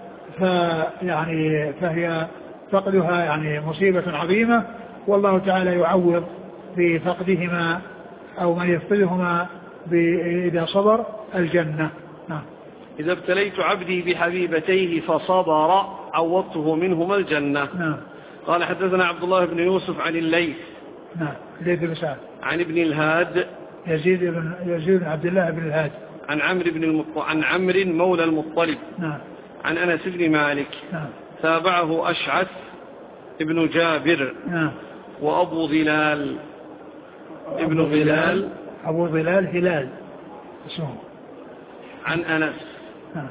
فيعني فهي فقدها يعني مصيبة عظيمة، والله تعالى يعوض بفقدهما أو من يفقدهما إذا صبر الجنة. نعم. إذا ابتليت عبدي بحبيبتيه فصبر عوضته منهما الجنة. نعم. قال حدثنا عبد الله بن يوسف عن الليث نعم الليث بن سعد عن ابن الهاد يزيد بن يزيد بن عبد الله بن الهاد عن عمرو بن المط... عن عمرو مولى المطلب نعم عن أنس بن مالك. نعم. تابعه أشعث ابن جابر. نعم. وأبو ظلال ابن هلال. أبو ظلال هلال اسمه. عن أنس. نعم.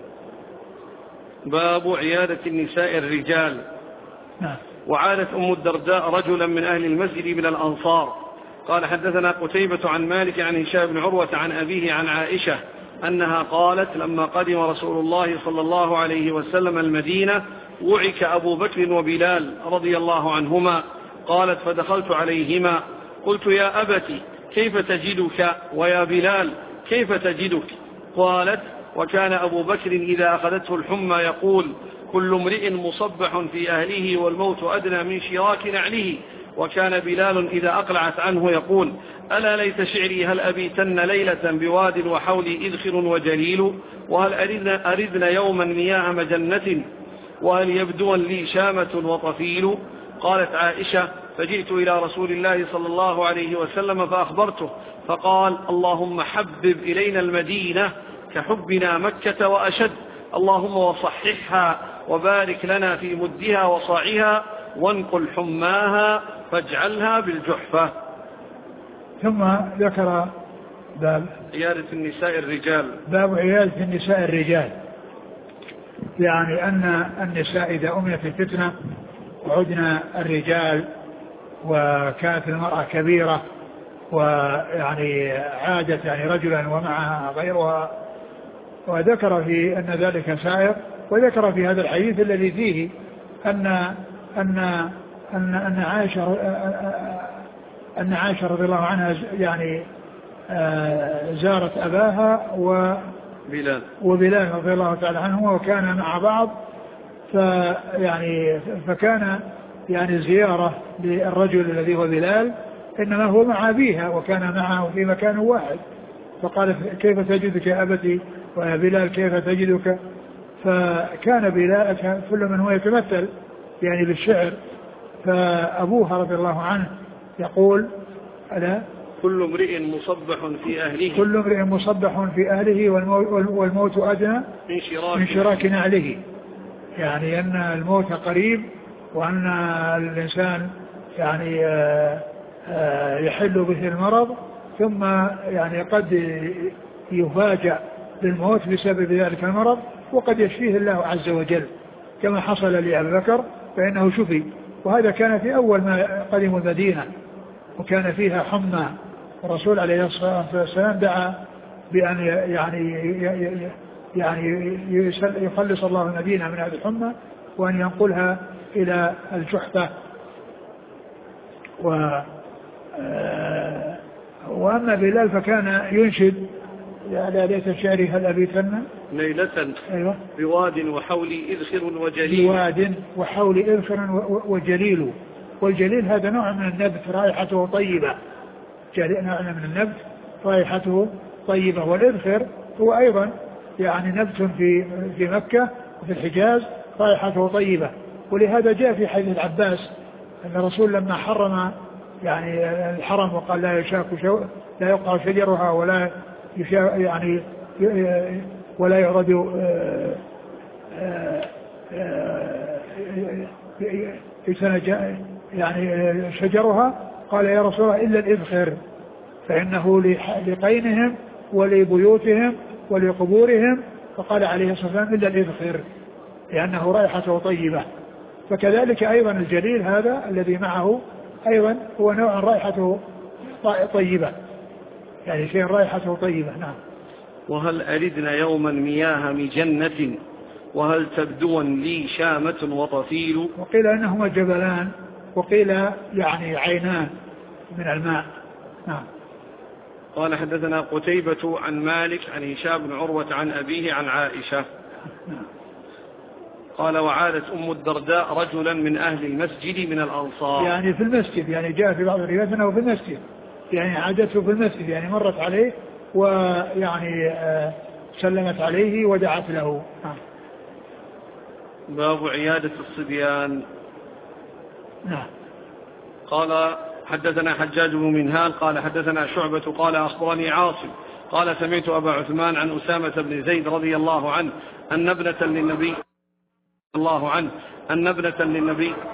باب عيادة النساء الرجال. نعم. وعادت أم الدرداء رجلا من أهل المسجد من الأنصار. قال حدثنا قتيبة عن مالك عن هشام بن عروة عن أبيه عن عائشة أنها قالت لما قدم رسول الله صلى الله عليه وسلم المدينة وعك أبو بكر وبلال رضي الله عنهما. قالت فدخلت عليهما قلت يا أبت كيف تجدك ويا بلال كيف تجدك؟ قالت وكان أبو بكر إذا أخذته الحمى يقول كل امرئ مصبح في أهله والموت أدنى من شراك نعله. وكان بلال إذا أقلعت عنه يقول ألا ليت شعري هل أبيتن ليلة بواد وحولي إذخر وجليل وهل أردنا, أردنا يوما مياه مجنة وهل يبدو لي شامة وطفيل. قالت عائشة فجئت إلى رسول الله صلى الله عليه وسلم فأخبرته فقال اللهم حبب إلينا المدينة كحبنا مكة وأشد اللهم وصححها وبارك لنا في مدها وصاعها وانقل حماها فاجعلها بالجحفة. ثم ذكر باب عيادة النساء الرجال. باب عيادة النساء الرجال، يعني أن النساء إذا أمنت الفتنة وعدنا الرجال وكانت المرأة كبيرة ويعني عادت يعني رجلا ومعها غيرها، وذكر في أن ذلك سائر، وذكر في هذا الحديث الذي فيه أن أن أن أن عائشة أن عائشة رضي الله عنها يعني زارت أباها وبلال وبلال رضي الله تعالى عنهما وكان مع بعض، فيعني فكان يعني زيارة للرجل الذي هو بلال إنما هو مع أبيها وكان معه في مكان واحد، فقالت كيف تجدك يا أبتي ويا بلال كيف تجدك؟ فكان بلال كل من هو يتمثل يعني بالشعر، فأبوها رضي الله عنه يقول ألا كل امرئ مصبح في أهله كل امرئ مصبح في أهله والموت أدنى من شراك, من شراك نعله، يعني أن الموت قريب وأن الإنسان يعني يحل به المرض ثم يعني قد يفاجأ بالموت بسبب ذلك المرض وقد يشفيه الله عز وجل كما حصل لأبي بكر فإنه شفي. وهذا كان في أول ما قدموا المدينة وكان فيها حمى، الرسول عليه الصلاة والسلام دعا بأن يعني يعني يخلص الله المدينة من هذه الحمى وأن ينقلها إلى الجحفة. و وأما بلال فكان ينشد يا ليت شعري هل أبيتن ليلة أيوة بواد وحولي إذخر وجليل بواد وحولي إذخر وجليل. والجليل هذا نوع من النبت رائحته طيبة، نوع من النبت رائحته طيبة. والإذخر هو أيضا يعني نبت في في مكة وفي الحجاز رائحته طيبة. ولهذا جاء في حديث العباس أن الرسول لما حرم يعني الحرم وقال لا يشاك شو لا يقع شجرها ولا يعني ولا يعرض يعني شجرها، قال يا رسول الله إلا الإذخر فإنه لقينهم ولبيوتهم ولقبورهم، فقال عليه الصلاة والسلام إلا الإذخر لأنه رائحته طيبة. فكذلك أيضا الجليل هذا الذي معه أيضا هو نوع رائحته طيبة، يعني شيء رائحته طيبة. نعم. وهل أردنا يوما مياه مجنة وهل تبدو لي شامة وطفيل. وقيل أنهما جبلان وقيل يعني عينان من الماء. نعم. قال حدثنا قتيبة عن مالك عن هشام بن عروة عن أبيه عن عائشة. نعم. قال وعادت أم الدرداء رجلا من أهل المسجد من الأنصار، يعني في المسجد، يعني جاء في بعض الروايات أنه في المسجد، يعني عادته في المسجد، يعني مرت عليه ويعني آه سلمت عليه ودعت له. نعم. باب عيادة الصبيان. نعم. قال حدثنا حجاج بن منهال قال حدثنا شعبة قال أخبرني عاصم قال سمعت أبا عثمان عن أسامة بن زيد رضي الله عنه أن ابنة للنبي الله عنه أن ابنة للنبي